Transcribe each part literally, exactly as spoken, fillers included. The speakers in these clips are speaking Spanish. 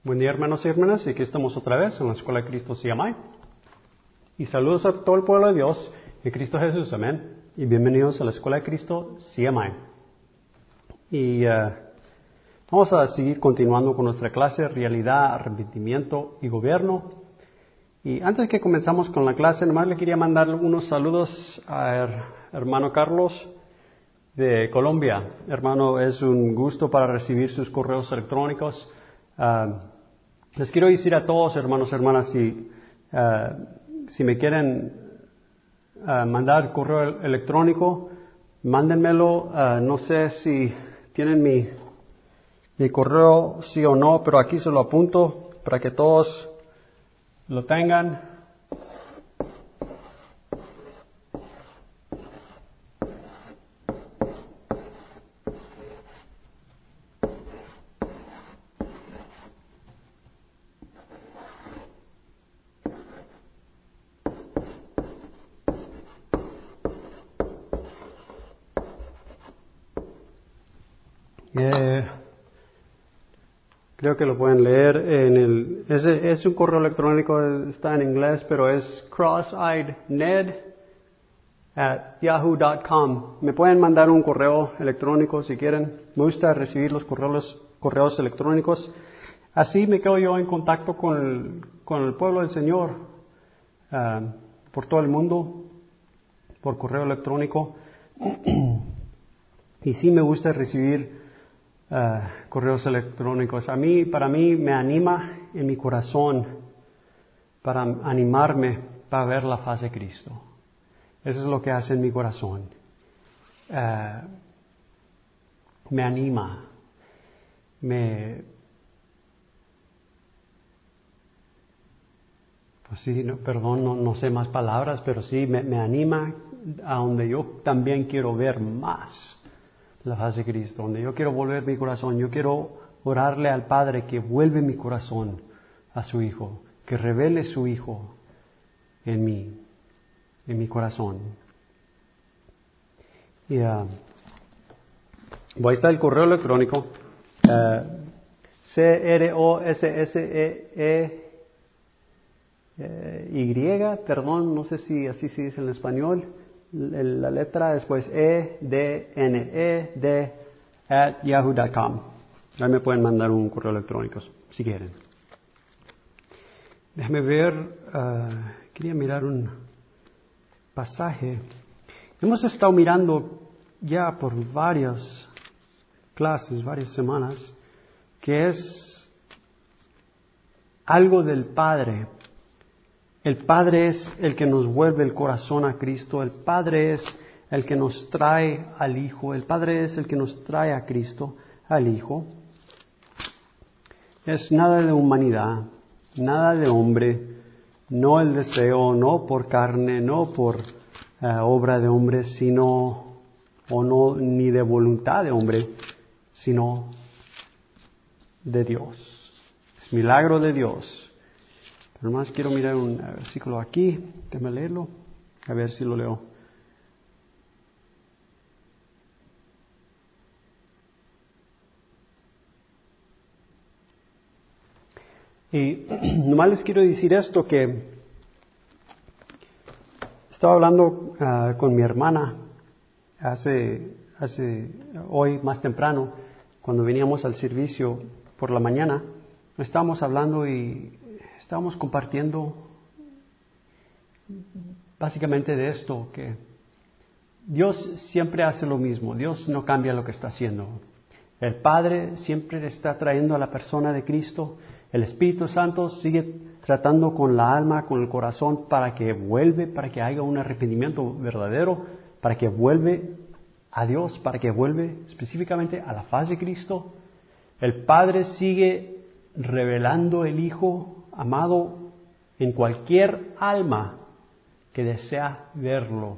Buen día, hermanos y hermanas, y aquí estamos otra vez en la Escuela de Cristo C M I. Y saludos a todo el pueblo de Dios y Cristo Jesús, amén. Y bienvenidos a la Escuela de Cristo C M I. Y uh, vamos a seguir continuando con nuestra clase Realidad, Arrepentimiento y Gobierno. Y antes que comenzamos con la clase, nomás le quería mandar unos saludos a hermano Carlos de Colombia. Hermano, es un gusto para recibir sus correos electrónicos. Uh, les quiero decir a todos, hermanos y hermanas, si, uh, si me quieren uh, mandar correo electrónico, mándenmelo. Uh, no sé si tienen mi, mi correo, sí o no, pero aquí se lo apunto para que todos lo tengan. Eh, creo que lo pueden leer en el, es, es un correo electrónico, está en inglés, pero es cross-eyedned at yahoo dot com. Me pueden mandar un correo electrónico si quieren. Me gusta recibir los correos, correos electrónicos. Así me quedo yo en contacto con el, con el pueblo del Señor uh, por todo el mundo, por correo electrónico. Y sí me gusta recibir Uh, correos electrónicos. A mí, para mí, me anima en mi corazón para animarme para ver la faz de Cristo. Eso es lo que hace en mi corazón. Uh, me anima, me, pues sí, no, perdón, no, no sé más palabras, pero sí me, me anima a donde yo también quiero ver más la faz de Cristo, donde yo quiero volver mi corazón. Yo quiero orarle al Padre que vuelve mi corazón a su Hijo, que revele su Hijo en mí, en mi corazón. Y uh, ahí está el correo electrónico, uh, C R O S S E E Y, perdón, no sé si así se dice en español. La letra después E, D, N, E, D, at yahoo dot com. Ahí me pueden mandar un correo electrónico si quieren. Déjame ver, uh, quería mirar un pasaje. Hemos estado mirando ya por varias clases, varias semanas, que es algo del Padre. El Padre es el que nos vuelve el corazón a Cristo. El Padre es el que nos trae al Hijo. El Padre es el que nos trae a Cristo, al Hijo. Es nada de humanidad, nada de hombre, no el deseo, no por carne, no por uh, obra de hombre, sino, o no, ni de voluntad de hombre, sino de Dios. Es milagro de Dios. Nomás quiero mirar un versículo aquí, déjame leerlo, a ver si lo leo. Y nomás les quiero decir esto, que estaba hablando uh, con mi hermana hace, hace, hoy más temprano, cuando veníamos al servicio por la mañana, estábamos hablando y estábamos compartiendo básicamente de esto, que Dios siempre hace lo mismo. Dios no cambia lo que está haciendo. El Padre siempre está trayendo a la persona de Cristo. El Espíritu Santo sigue tratando con la alma, con el corazón, para que vuelve, para que haya un arrepentimiento verdadero, para que vuelve a Dios, para que vuelve específicamente a la faz de Cristo. El Padre sigue revelando el Hijo amado en cualquier alma que desea verlo.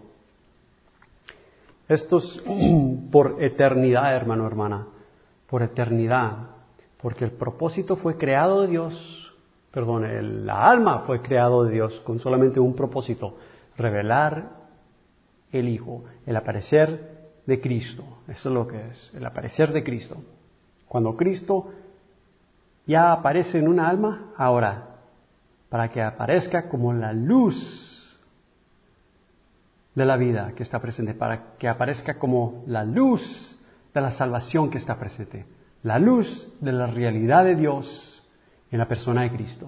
Esto es por eternidad, hermano, hermana, por eternidad, porque el propósito fue creado de Dios, perdón, el, la alma fue creado de Dios con solamente un propósito: revelar el Hijo, el aparecer de Cristo. Eso es lo que es, el aparecer de Cristo. Cuando Cristo ya aparece en una alma, ahora, para que aparezca como la luz de la vida que está presente, para que aparezca como la luz de la salvación que está presente, la luz de la realidad de Dios en la persona de Cristo.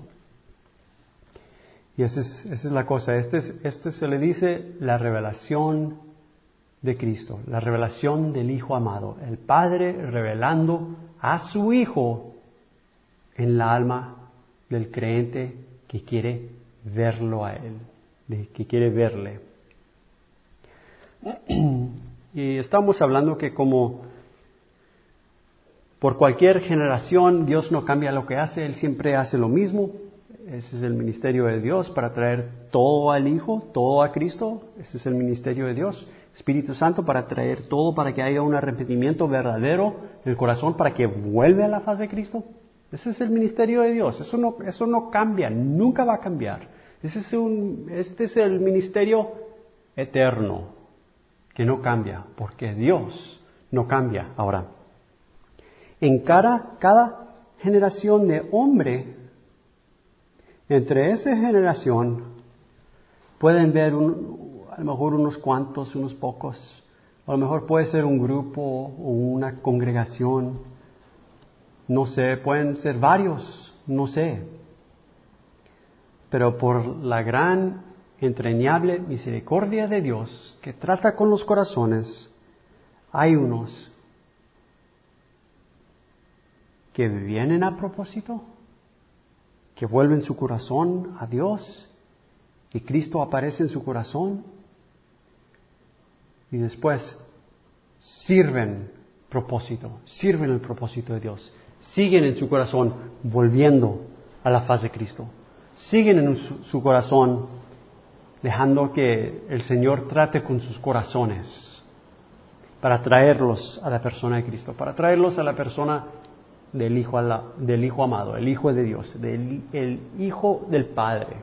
Y esa es, esa es la cosa, este, es, este se le dice la revelación de Cristo, la revelación del Hijo amado, el Padre revelando a su Hijo en la alma del creyente que quiere verlo a Él, de, que quiere verle. Y estamos hablando que como por cualquier generación Dios no cambia lo que hace, Él siempre hace lo mismo. Ese es el ministerio de Dios para traer todo al Hijo, todo a Cristo. Ese es el ministerio de Dios. Espíritu Santo para traer todo, para que haya un arrepentimiento verdadero en el corazón, para que vuelva a la faz de Cristo. Ese es el ministerio de Dios. Eso no, eso no cambia, nunca va a cambiar. Ese es un, este es el ministerio eterno, que no cambia, porque Dios no cambia. Ahora, en cada, cada generación de hombre, entre esa generación pueden ver un, a lo mejor unos cuantos, unos pocos, a lo mejor puede ser un grupo o una congregación, no sé, pueden ser varios, no sé, pero por la gran, entrañable misericordia de Dios que trata con los corazones, hay unos que vienen a propósito, que vuelven su corazón a Dios y Cristo aparece en su corazón y después sirven propósito, sirven el propósito de Dios, siguen en su corazón volviendo a la faz de Cristo, siguen en su, su corazón dejando que el Señor trate con sus corazones para traerlos a la persona de Cristo, para traerlos a la persona del Hijo, del Hijo amado, el Hijo de Dios, del el Hijo del Padre.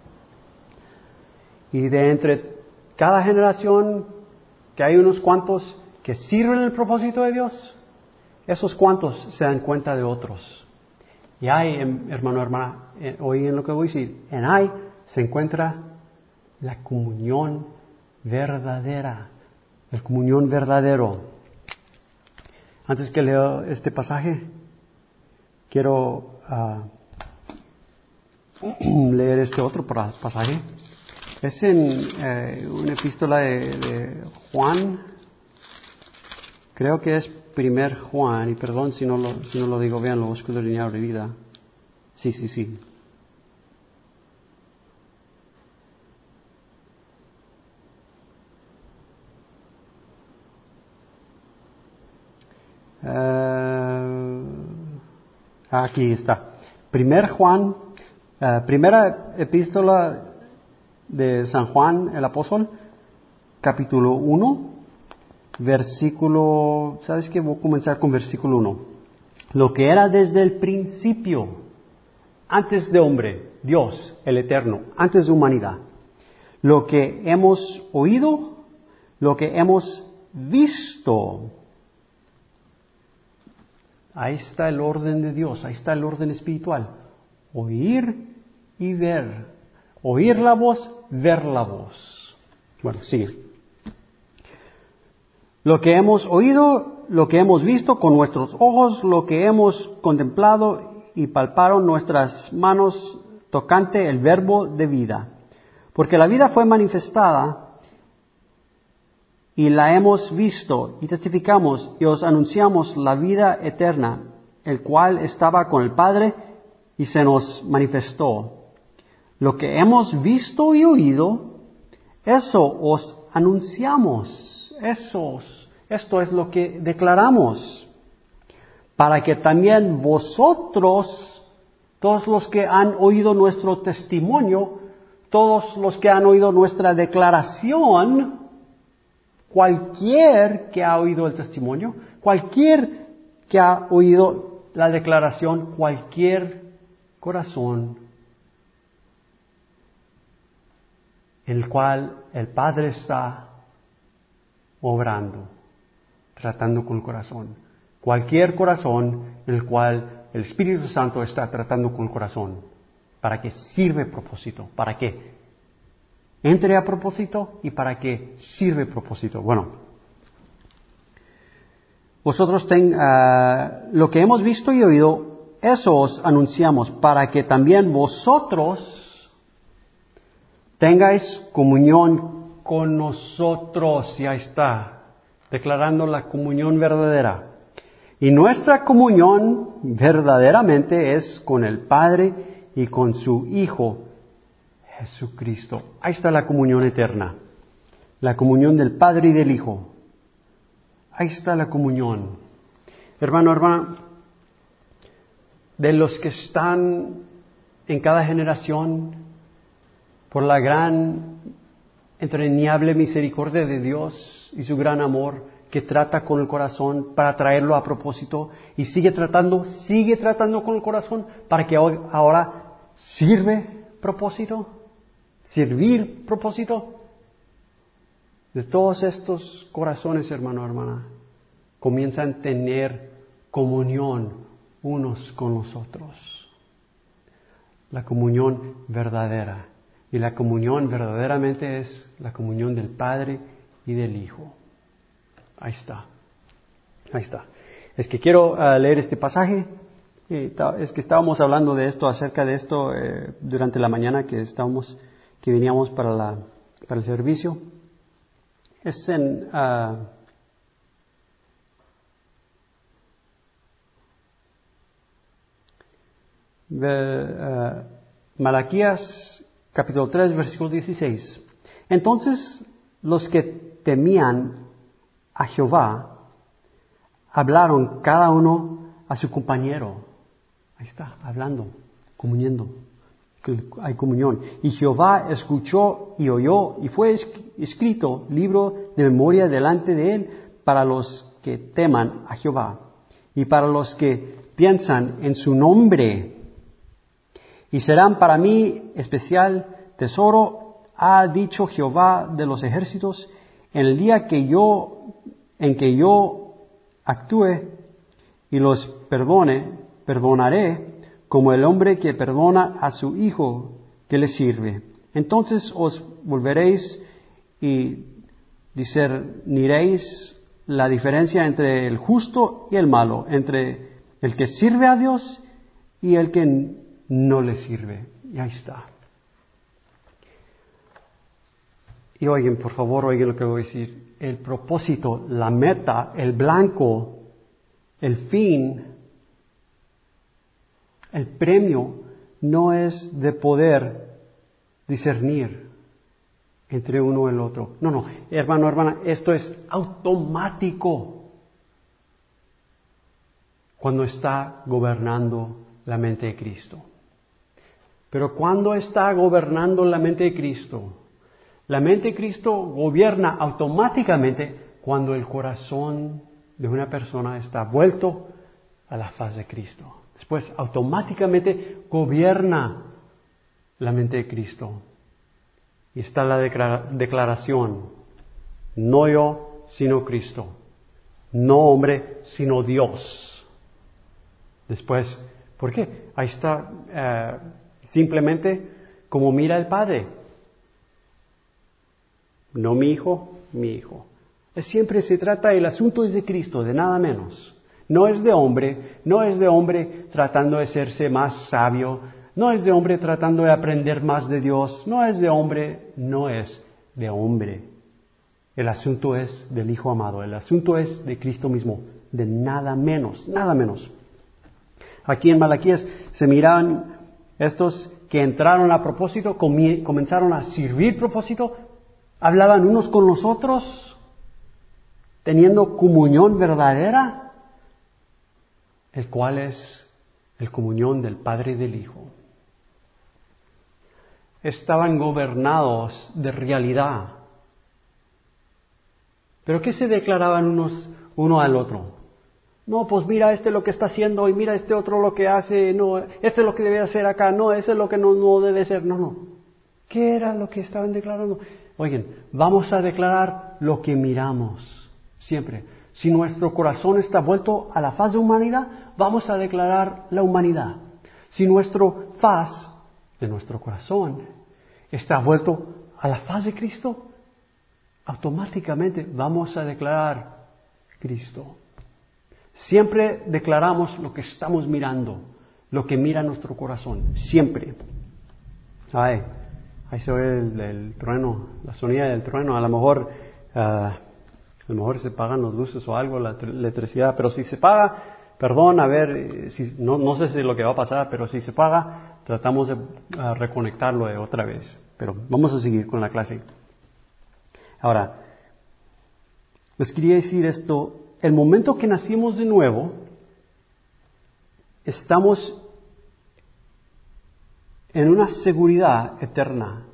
Y de entre cada generación que hay unos cuantos que sirven el propósito de Dios, esos cuantos se dan cuenta de otros. Y hay, hermano, hermana, hoy en lo que voy a decir, en ahí se encuentra la comunión verdadera, el comunión verdadero. Antes que leo este pasaje, quiero uh, leer este otro pasaje. Es en eh, una epístola de, de Juan, creo que es primer Juan, y perdón si no lo, si no lo digo bien, lo busco de línea de vida. Sí, sí, sí. Uh, aquí está. Primer Juan, uh, primera epístola de San Juan el apóstol, capítulo uno, versículo, ¿sabes qué? Voy a comenzar con versículo uno. Lo que era desde el principio, antes de hombre, Dios, el eterno, antes de humanidad. Lo que hemos oído, lo que hemos visto. Ahí está el orden de Dios, ahí está el orden espiritual. Oír y ver. Oír la voz, ver la voz. Bueno, sigue. Lo que hemos oído, lo que hemos visto con nuestros ojos, lo que hemos contemplado y palparon nuestras manos tocante el verbo de vida. Porque la vida fue manifestada y la hemos visto y testificamos y os anunciamos la vida eterna, el cual estaba con el Padre y se nos manifestó. Lo que hemos visto y oído, eso os anunciamos, esos, esto es lo que declaramos, para que también vosotros, todos los que han oído nuestro testimonio, todos los que han oído nuestra declaración, cualquier que ha oído el testimonio, cualquier que ha oído la declaración, cualquier corazón en el cual el Padre está obrando, tratando con el corazón. Cualquier corazón en el cual el Espíritu Santo está tratando con el corazón. ¿Para qué sirve propósito? ¿Para qué entre a propósito y para qué sirve propósito? Bueno, vosotros ten, uh, lo que hemos visto y oído, eso os anunciamos, para que también vosotros tengáis comunión con nosotros. Y ahí está, declarando la comunión verdadera. Y nuestra comunión verdaderamente es con el Padre y con su Hijo Jesucristo. Ahí está la comunión eterna, la comunión del Padre y del Hijo. Ahí está la comunión. Hermano, hermana, de los que están en cada generación, por la gran, entrañable misericordia de Dios y su gran amor, que trata con el corazón para traerlo a propósito, y sigue tratando, sigue tratando con el corazón para que ahora sirve propósito, servir propósito. De todos estos corazones, hermano, hermana, comienzan a tener comunión unos con los otros. La comunión verdadera. Y la comunión verdaderamente es la comunión del Padre y del Hijo. Ahí está. Ahí está. Es que quiero uh, leer este pasaje. Eh, es que estábamos hablando de esto, acerca de esto, eh, durante la mañana que estábamos, que veníamos para la, para el servicio. Es en uh, de, uh, Malaquías capítulo tres, versículo dieciséis. Entonces los que temían a Jehová hablaron cada uno a su compañero. Ahí está, hablando, comuniendo. Hay comunión. Y Jehová escuchó y oyó, y fue escrito libro de memoria delante de él para los que teman a Jehová y para los que piensan en su nombre. Y serán para mí especial tesoro, ha dicho Jehová de los ejércitos, en el día que yo, en que yo actúe y los perdone, perdonaré como el hombre que perdona a su hijo que le sirve. Entonces os volveréis y discerniréis la diferencia entre el justo y el malo, entre el que sirve a Dios y el que no le sirve. Y ahí está. Y oigan, por favor, oigan lo que voy a decir. El propósito, la meta, el blanco, el fin, el premio no es de poder discernir entre uno y el otro. No, no, hermano, hermana, esto es automático cuando está gobernando la mente de Cristo. Pero cuando está gobernando la mente de Cristo, la mente de Cristo gobierna automáticamente cuando el corazón de una persona está vuelto a la faz de Cristo. Después automáticamente gobierna la mente de Cristo. Y está la declara- declaración, no yo, sino Cristo. No hombre, sino Dios. Después, ¿por qué? Ahí está eh, simplemente como mira el Padre. No mi hijo, mi hijo. Es siempre se trata, el asunto es de Cristo, de nada menos. No es de hombre, no es de hombre tratando de hacerse más sabio, no es de hombre tratando de aprender más de Dios, no es de hombre, no es de hombre. El asunto es del Hijo amado, el asunto es de Cristo mismo, de nada menos, nada menos. Aquí en Malaquías se miraban estos que entraron a propósito, comenzaron a servir propósito, hablaban unos con los otros, teniendo comunión verdadera, el cual es el comunión del Padre y del Hijo. Estaban gobernados de realidad. ¿Pero qué se declaraban unos uno al otro? No, pues mira este lo que está haciendo y mira este otro lo que hace, no, este es lo que debe hacer acá, no, ese es lo que no, no debe ser, no, no. ¿Qué era lo que estaban declarando? Oigan, vamos a declarar lo que miramos, siempre. Si nuestro corazón está vuelto a la faz de humanidad, vamos a declarar la humanidad. Si nuestro faz de nuestro corazón está vuelto a la faz de Cristo, automáticamente vamos a declarar Cristo. Siempre declaramos lo que estamos mirando, lo que mira nuestro corazón, siempre. Ay, ahí se oye el, el trueno, la sonida del trueno. A lo mejor, uh, a lo mejor se pagan las luces o algo, la electricidad, pero si se paga, perdón, a ver, si, no, no sé si es lo que va a pasar, pero si se paga, tratamos de uh, reconectarlo de otra vez. Pero vamos a seguir con la clase. Ahora, les quería decir esto. El momento que nacimos de nuevo, estamos en una seguridad eterna.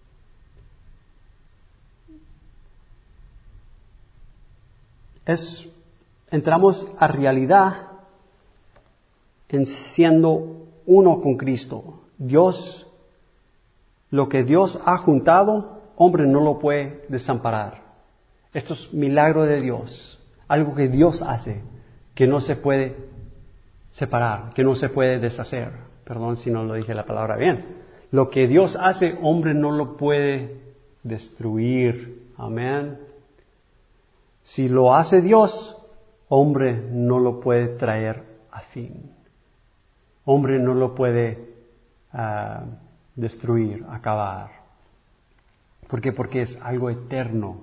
Es, entramos a realidad en siendo uno con Cristo. Dios, lo que Dios ha juntado, hombre no lo puede desamparar. Esto es milagro de Dios. Algo que Dios hace, que no se puede separar, que no se puede deshacer. Perdón si no lo dije la palabra bien. Lo que Dios hace, hombre no lo puede destruir. Amén. Si lo hace Dios, hombre no lo puede traer a fin. Hombre no lo puede uh, destruir, acabar. ¿Por qué? Porque es algo eterno.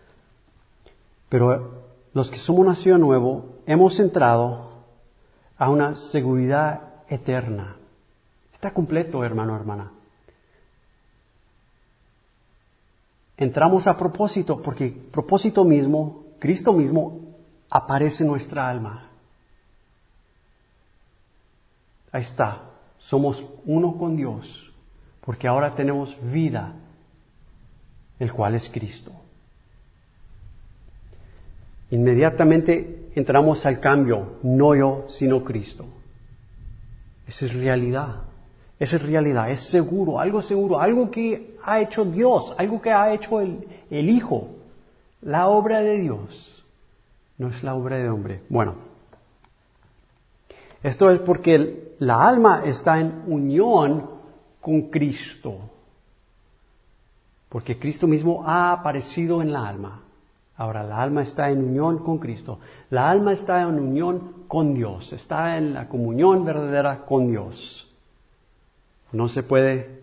Pero los que somos nacido nuevo, hemos entrado a una seguridad eterna. Está completo, hermano, hermana. Entramos a propósito, porque propósito mismo, Cristo mismo, aparece en nuestra alma. Ahí está. Somos uno con Dios, porque ahora tenemos vida, el cual es Cristo. Inmediatamente entramos al cambio, no yo, sino Cristo. Esa es realidad, esa es realidad, es seguro, algo seguro, algo que ha hecho Dios, algo que ha hecho el, el Hijo, la obra de Dios, no es la obra de hombre. Bueno, esto es porque el, la alma está en unión con Cristo, porque Cristo mismo ha aparecido en la alma. Ahora, la alma está en unión con Cristo. La alma está en unión con Dios. Está en la comunión verdadera con Dios. No se puede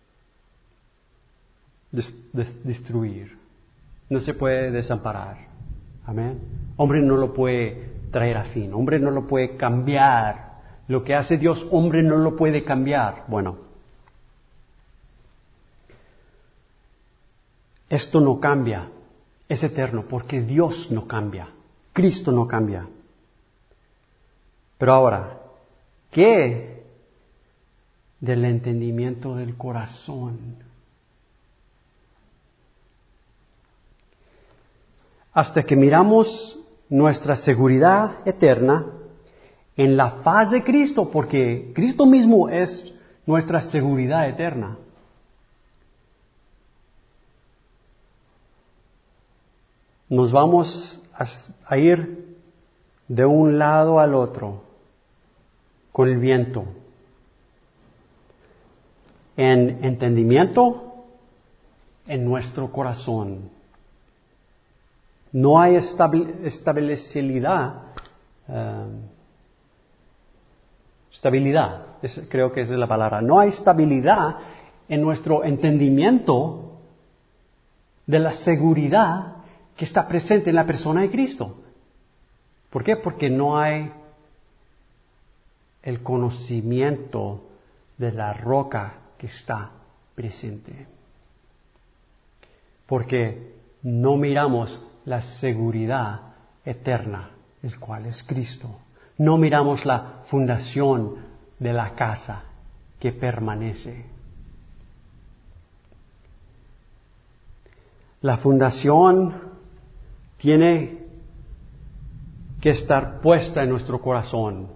des- des- destruir. No se puede desamparar. Amén. Hombre no lo puede traer a fin. Hombre no lo puede cambiar. Lo que hace Dios, hombre no lo puede cambiar. Bueno, esto no cambia. Es eterno porque Dios no cambia, Cristo no cambia. Pero ahora, ¿qué del entendimiento del corazón? Hasta que miramos nuestra seguridad eterna en la faz de Cristo, porque Cristo mismo es nuestra seguridad eterna. Nos vamos a, a ir de un lado al otro con el viento. En entendimiento, en nuestro corazón. No hay estabil, estabilidad, uh, estabilidad, es, creo que esa es la palabra. No hay estabilidad en nuestro entendimiento de la seguridad que está presente en la persona de Cristo. ¿Por qué? Porque no hay el conocimiento de la roca que está presente. Porque no miramos la seguridad eterna, el cual es Cristo. No miramos la fundación de la casa que permanece. La fundación tiene que estar puesta en nuestro corazón.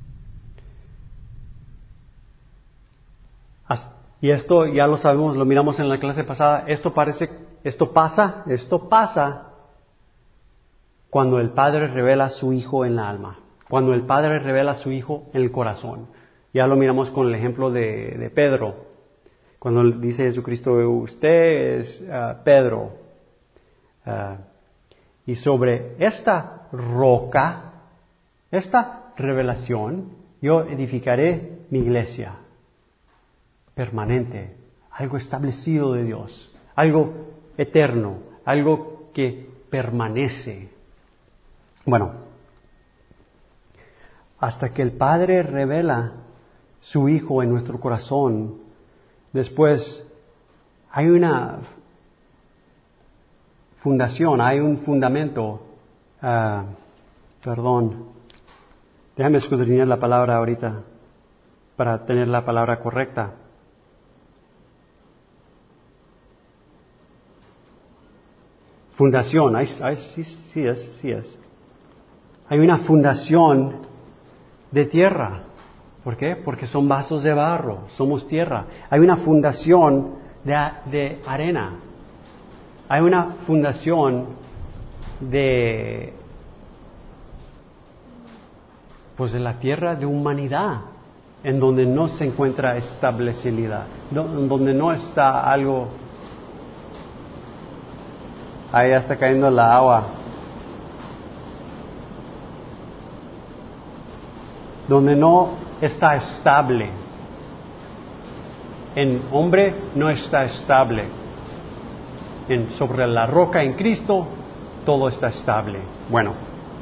Y esto ya lo sabemos, lo miramos en la clase pasada. Esto parece, esto pasa, esto pasa cuando el Padre revela a su Hijo en la alma. Cuando el Padre revela a su Hijo en el corazón. Ya lo miramos con el ejemplo de, de Pedro. Cuando dice Jesucristo, usted es uh, Pedro. Uh, y sobre esta roca, esta revelación, yo edificaré mi iglesia. Permanente. Algo establecido de Dios. Algo eterno. Algo que permanece. Bueno, hasta que el Padre revela su Hijo en nuestro corazón, después hay una fundación, hay un fundamento, uh, perdón, déjame escudriñar la palabra ahorita para tener la palabra correcta. Fundación, ay, ay, sí, sí es, sí es. Hay una fundación de tierra. ¿Por qué? Porque son vasos de barro, somos tierra. Hay una fundación de, de arena. Hay una fundación de, pues de la tierra de humanidad, en donde no se encuentra estabilidad, en donde no está algo. Ahí ya está cayendo la agua. Donde no está estable. En hombre no está estable. En, sobre la roca en Cristo, todo está estable. Bueno.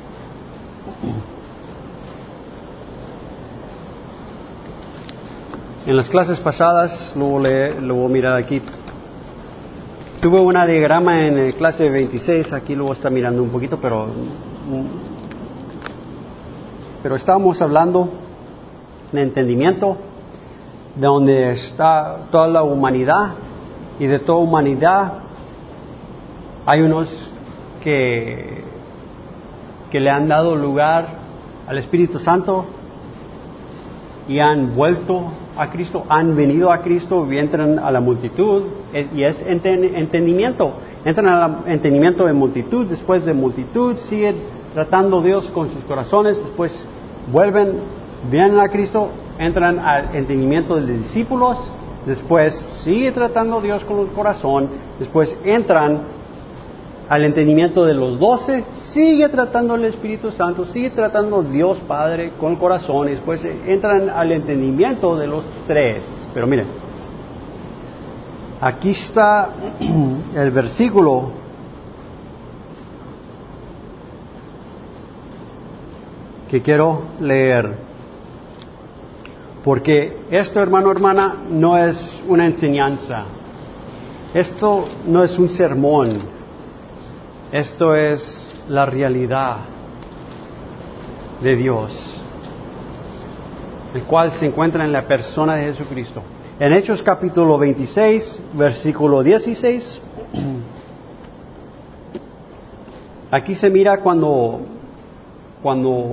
En las clases pasadas, lo voy a, lo voy a mirar aquí. Tuve una diagrama en el clase veintiséis, aquí lo está mirando un poquito, pero pero estábamos hablando de entendimiento, de donde está toda la humanidad, y de toda humanidad hay unos que que le han dado lugar al Espíritu Santo y han vuelto a Cristo, han venido a Cristo y entran a la multitud, y es entendimiento, entran al entendimiento de multitud, después de multitud siguen tratando a Dios con sus corazones, después vuelven, vienen a Cristo, entran al entendimiento de discípulos, después sigue tratando a Dios con el corazón, después entran al entendimiento de los doce, sigue tratando al Espíritu Santo, sigue tratando a Dios Padre con el corazón, y después entran al entendimiento de los tres. Pero miren, aquí está el versículo que quiero leer, porque esto, hermano, hermana, no es una enseñanza, esto no es un sermón. Esto es la realidad de Dios, el cual se encuentra en la persona de Jesucristo. En Hechos capítulo veintiséis, versículo dieciséis, aquí se mira cuando, cuando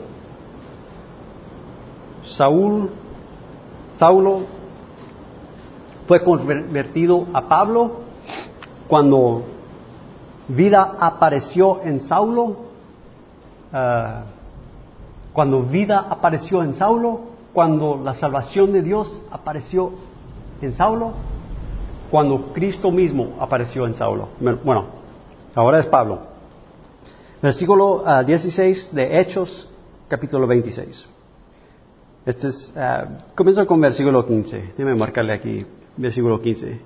Saúl, Saulo fue convertido a Pablo, cuando vida apareció en Saulo, uh, cuando vida apareció en Saulo, cuando la salvación de Dios apareció en Saulo, cuando Cristo mismo apareció en Saulo. Bueno, ahora es Pablo. Versículo uh, dieciséis de Hechos, capítulo veintiséis. Este es, uh, comienzo con versículo quince. Déjame marcarle aquí, versículo quince.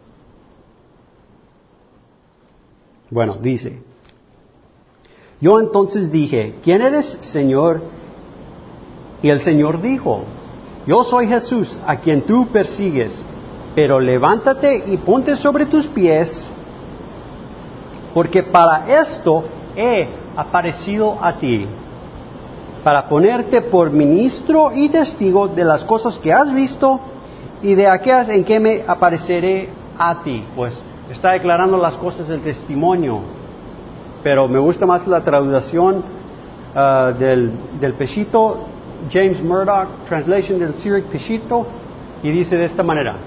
Bueno, dice: yo entonces dije, ¿quién eres, Señor? Y el Señor dijo, yo soy Jesús, a quien tú persigues, pero levántate y ponte sobre tus pies, porque para esto he aparecido a ti, para ponerte por ministro y testigo de las cosas que has visto y de aquellas en que me apareceré a ti. Pues está declarando las cosas del testimonio, pero me gusta más la traducción uh, del, del Peshito, James Murdoch, translation del Syriac Peshito, y dice de esta manera: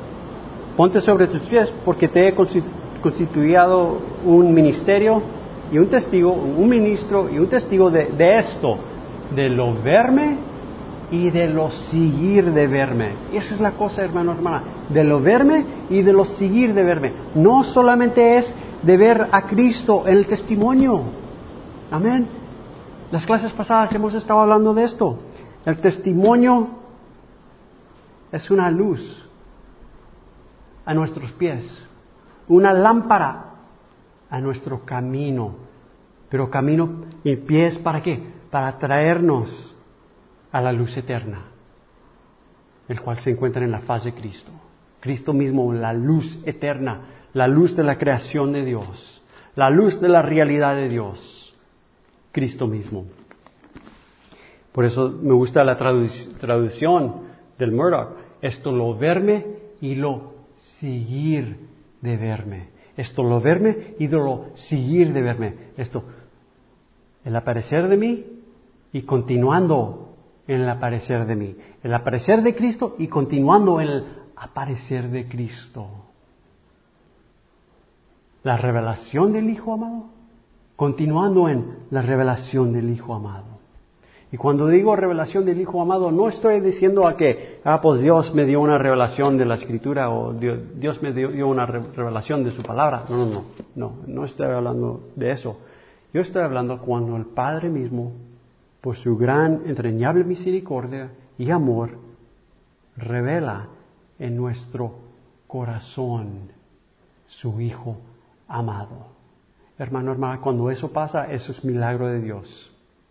ponte sobre tus pies porque te he constituido un ministerio y un testigo, un ministro y un testigo de, de esto, de lo verme y de lo seguir de verme. Y esa es la cosa, hermano, hermana, de lo verme y de lo seguir de verme. No solamente es de ver a Cristo en el testimonio. Amén. Las clases pasadas hemos estado hablando de esto. El testimonio es una luz a nuestros pies, una lámpara a nuestro camino. Pero camino y pies, ¿para qué? Para traernos a la luz eterna, el cual se encuentra en la faz de Cristo. Cristo mismo, la luz eterna, la luz de la creación de Dios, la luz de la realidad de Dios. Cristo mismo. Por eso me gusta la tradu- traducción del Murdoch. Esto lo verme y lo seguir de verme. Esto lo verme y de lo seguir de verme. Esto, el aparecer de mí y continuando en el aparecer de mí. El aparecer de Cristo y continuando en el aparecer de Cristo. La revelación del Hijo amado, continuando en la revelación del Hijo amado. Y cuando digo revelación del Hijo amado, no estoy diciendo a que, ah, pues Dios me dio una revelación de la Escritura o Dios, Dios me dio, dio una re- revelación de su palabra. No, no, no, no, no estoy hablando de eso. Yo estoy hablando cuando el Padre mismo, por su gran, entrañable misericordia y amor, revela en nuestro corazón su Hijo amado. Hermano, hermana, cuando eso pasa, eso es milagro de Dios.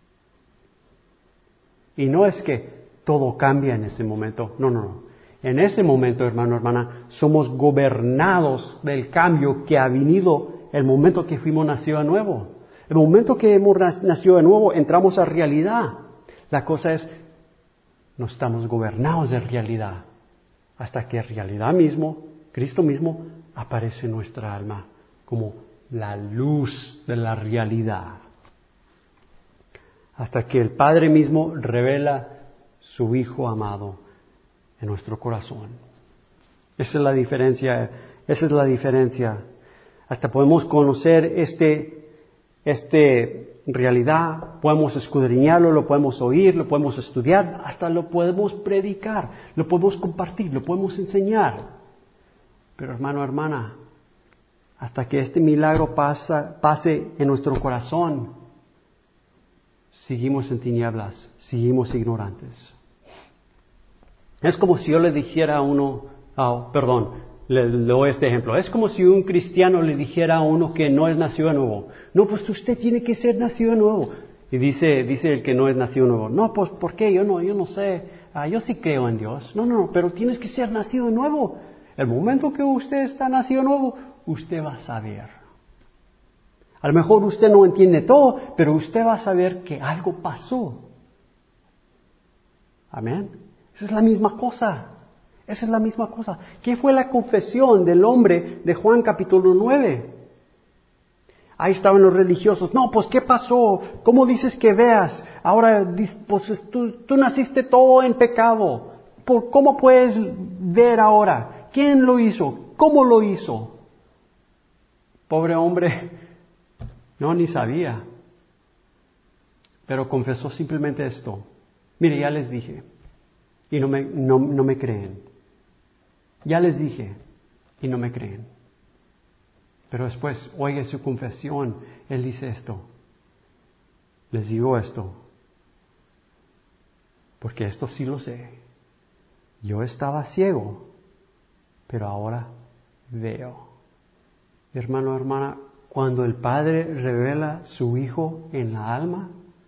Y no es que todo cambia en ese momento, no, no, no. En ese momento, hermano, hermana, somos gobernados del cambio que ha venido el momento que fuimos nacidos de nuevo. El momento que hemos nacido de nuevo, entramos a realidad. La cosa es, no estamos gobernados de realidad, hasta que realidad mismo, Cristo mismo, aparece en nuestra alma como la luz de la realidad. Hasta que el Padre mismo revela su Hijo amado en nuestro corazón. Esa es la diferencia, esa es la diferencia. Hasta podemos conocer este, este realidad, podemos escudriñarlo, lo podemos oír, lo podemos estudiar, hasta lo podemos predicar, lo podemos compartir, lo podemos enseñar. Pero hermano, hermana, hasta que este milagro pasa, pase en nuestro corazón, seguimos en tinieblas, seguimos ignorantes. Es como si yo le dijera a uno, oh, perdón, le, le doy este ejemplo. Es como si un cristiano le dijera a uno que no es nacido de nuevo. No, pues usted tiene que ser nacido de nuevo. Y dice, dice el que no es nacido de nuevo. No, pues ¿por qué? Yo no, yo no sé. Ah, yo sí creo en Dios. No, no, no, pero tienes que ser nacido de nuevo. El momento que usted está nacido de nuevo, usted va a saber. A lo mejor usted no entiende todo, pero usted va a saber que algo pasó. Amén. Esa es la misma cosa. Esa es la misma cosa. ¿Qué fue la confesión del hombre de Juan capítulo nueve? Ahí estaban los religiosos. No, pues ¿qué pasó? ¿Cómo dices que veas? Ahora, pues tú, tú naciste todo en pecado. ¿Por cómo puedes ver ahora? ¿Quién lo hizo? ¿Cómo lo hizo? Pobre hombre, no, ni sabía. Pero confesó simplemente esto. Mire, ya les dije. Y no me, no, no me creen. Ya les dije. Y no me creen. Pero después, oiga su confesión. Él dice esto. Les digo esto. Porque esto sí lo sé. Yo estaba ciego. Pero ahora veo. Hermano, hermana, cuando el Padre revela su Hijo en la alma,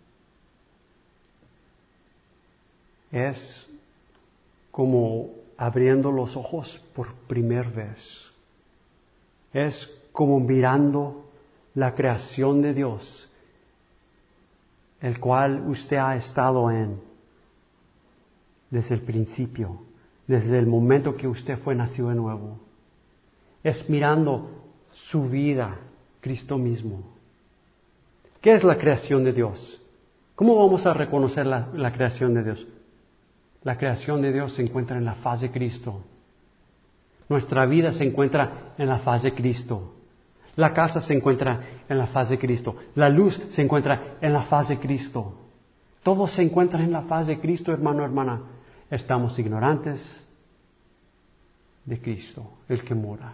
es como abriendo los ojos por primera vez. Es como mirando la creación de Dios, el cual usted ha estado en desde el principio, desde el momento que usted fue nacido de nuevo. Es mirando su vida, Cristo mismo. ¿Qué es la creación de Dios? ¿Cómo vamos a reconocer la, la creación de Dios? La creación de Dios se encuentra en la faz de Cristo. Nuestra vida se encuentra en la faz de Cristo. La casa se encuentra en la faz de Cristo. La luz se encuentra en la faz de Cristo. Todo se encuentra en la faz de Cristo, hermano, hermana. Estamos ignorantes de Cristo, el que mora.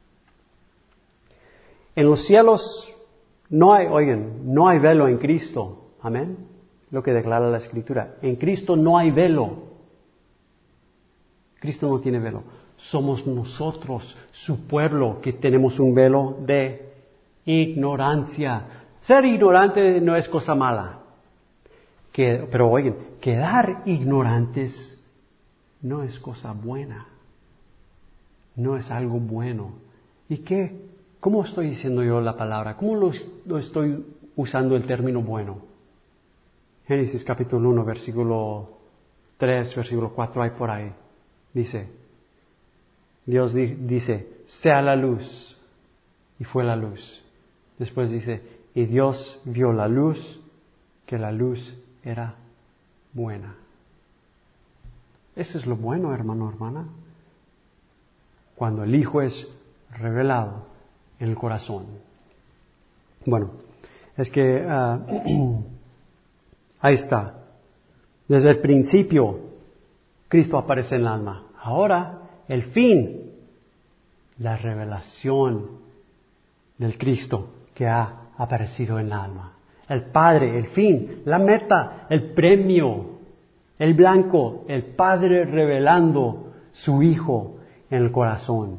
En los cielos no hay, oigan, no hay velo en Cristo. Amén. Lo que declara la Escritura. En Cristo no hay velo. Cristo no tiene velo. Somos nosotros, su pueblo, que tenemos un velo de ignorancia. Ser ignorante no es cosa mala. Que, pero oigan, quedar ignorantes no es cosa buena. No es algo bueno. ¿Y qué? ¿Cómo estoy diciendo yo la palabra? ¿Cómo lo, lo estoy usando el término bueno? Génesis capítulo uno, versículo tres, versículo cuatro, hay por ahí. Dice, Dios di, dice, sea la luz. Y fue la luz. Después dice, y Dios vio la luz, que la luz era buena. Eso es lo bueno, hermano, hermana. Cuando el Hijo es revelado en el corazón. Bueno, es que uh, ahí está. Desde el principio, Cristo aparece en el alma. Ahora, el fin, la revelación del Cristo que ha aparecido en el alma. El Padre, el fin, la meta, el premio, el blanco, el Padre revelando su Hijo en el corazón.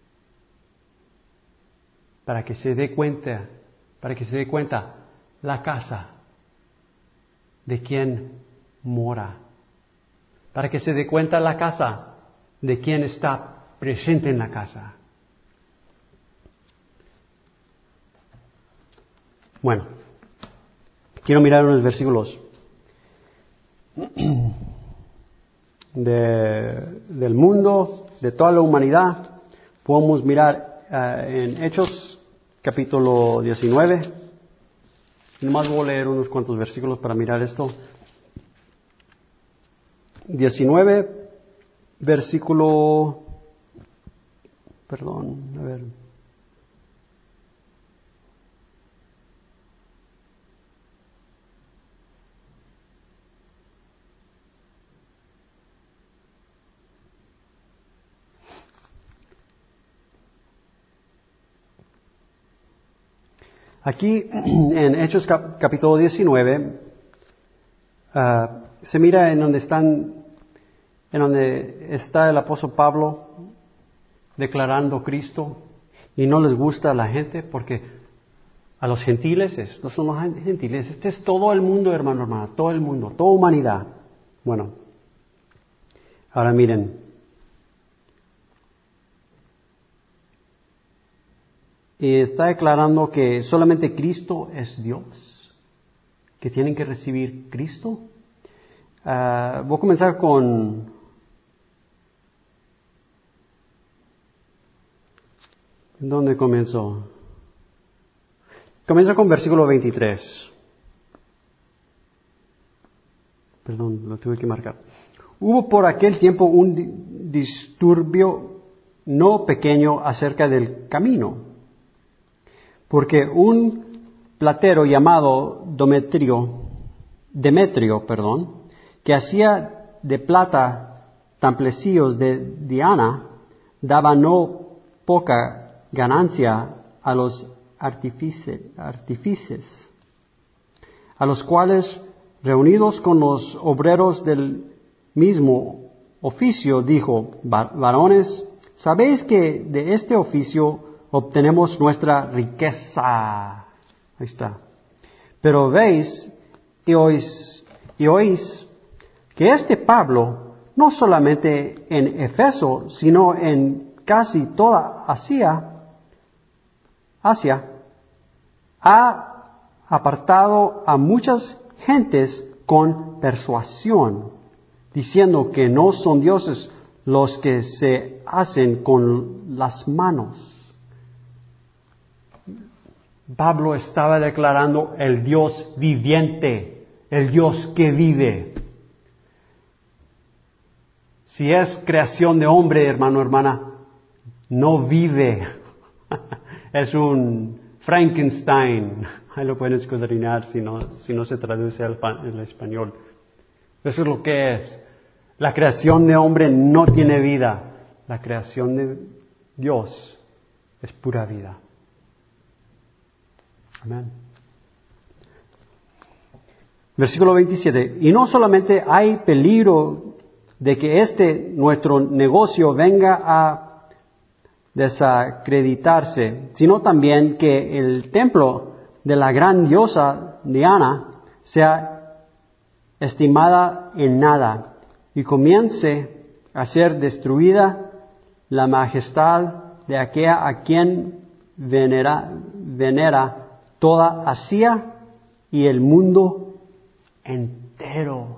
Para que se dé cuenta, para que se dé cuenta la casa de quien mora. Para que se dé cuenta la casa de quien está presente en la casa. Bueno, quiero mirar unos versículos de, del mundo, de toda la humanidad. Podemos mirar uh, en Hechos capítulo diecinueve. Nomás voy a leer unos cuantos versículos para mirar esto. diecinueve, versículo, perdón, a ver. Aquí en Hechos cap- capítulo diecinueve uh, se mira en donde están, en donde está el apóstol Pablo declarando Cristo y no les gusta a la gente porque a los gentiles, estos son los gentiles, este es todo el mundo, hermano, hermana, todo el mundo, toda humanidad. Bueno, ahora miren. Y está declarando que solamente Cristo es Dios, que tienen que recibir Cristo. Uh, voy a comenzar con ¿dónde comenzó? Comienza con versículo veintitrés. Perdón, lo tuve que marcar. Hubo por aquel tiempo un disturbio no pequeño acerca del camino, porque un platero llamado Demetrio, Demetrio, perdón, que hacía de plata templecillos de Diana, daba no poca ganancia a los artífices, artífices, a los cuales, reunidos con los obreros del mismo oficio, dijo, varones, sabéis que de este oficio obtenemos nuestra riqueza. Ahí está. Pero veis y oís, y oís que este Pablo, no solamente en Efeso, sino en casi toda Asia, Asia, ha apartado a muchas gentes con persuasión, diciendo que no son dioses los que se hacen con las manos. Pablo estaba declarando el Dios viviente, el Dios que vive. Si es creación de hombre, hermano, hermana, no vive. es un Frankenstein. Ahí lo pueden escudriñar si no, si no se traduce al, al español. Eso es lo que es. La creación de hombre no tiene vida. La creación de Dios es pura vida. Amén. Versículo veintisiete. Y no solamente hay peligro de que este nuestro negocio venga a desacreditarse, sino también que el templo de la gran diosa Diana sea estimada en nada y comience a ser destruida la majestad de aquella a quien venera, venera toda Asia y el mundo entero.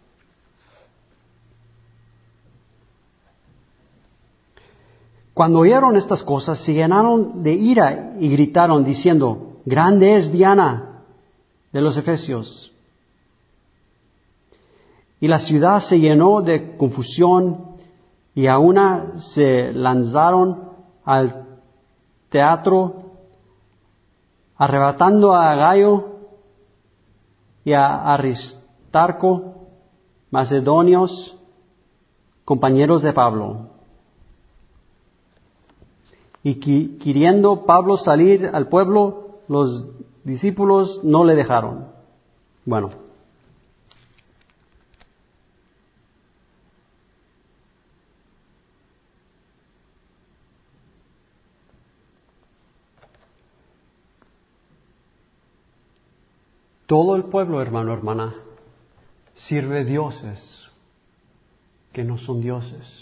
Cuando oyeron estas cosas, se llenaron de ira y gritaron diciendo, grande es Diana de los Efesios. Y la ciudad se llenó de confusión y a una se lanzaron al teatro, arrebatando a Gayo y a Aristarco, macedonios, compañeros de Pablo. Y queriendo Pablo salir al pueblo, los discípulos no le dejaron. Bueno. Todo el pueblo, hermano, hermana, sirve dioses que no son dioses.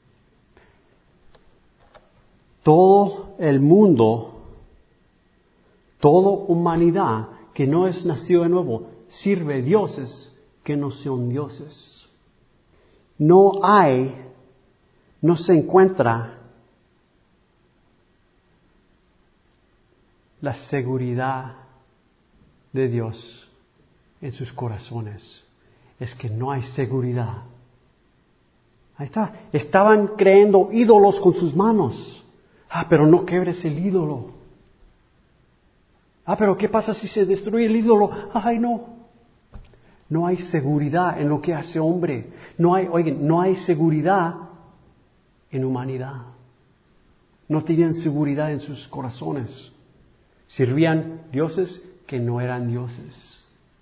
Todo el mundo, toda humanidad que no es nacido de nuevo, sirve dioses que no son dioses. No hay, no se encuentra la seguridad de Dios en sus corazones. Es que no hay seguridad. Ahí está. Estaban creando ídolos con sus manos. Ah, pero no quebres el ídolo. Ah, pero ¿qué pasa si se destruye el ídolo? Ay, no. No hay seguridad en lo que hace hombre. No hay, oigan, no hay seguridad en humanidad. No tenían seguridad en sus corazones. Servían dioses que no eran dioses.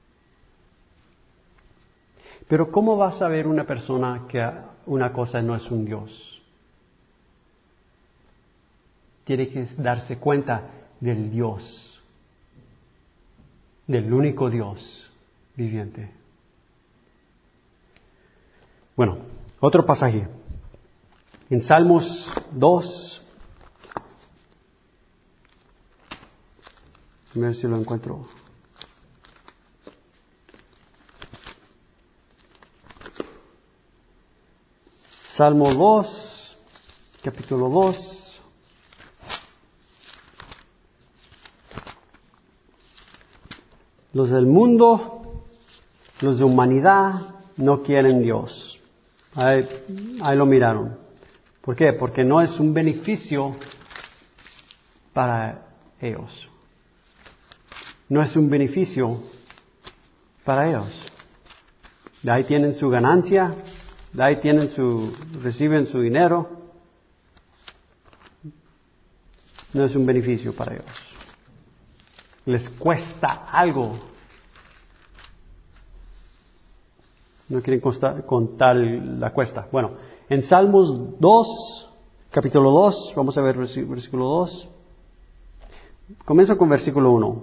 Pero ¿cómo va a saber una persona que una cosa no es un Dios? Tiene que darse cuenta del Dios, del único Dios viviente. Bueno, otro pasaje. En Salmos dos, a ver si lo encuentro. Salmo dos, capítulo dos. Los del mundo, los de humanidad, no quieren Dios. Ahí, ahí lo miraron. ¿Por qué? Porque no es un beneficio para ellos. No es un beneficio para ellos. De ahí tienen su ganancia, de ahí tienen su, reciben su dinero. No es un beneficio para ellos. Les cuesta algo. No quieren contar, contar la cuesta. Bueno, en Salmos dos, capítulo dos, vamos a ver versículo dos. Comienzo con versículo uno.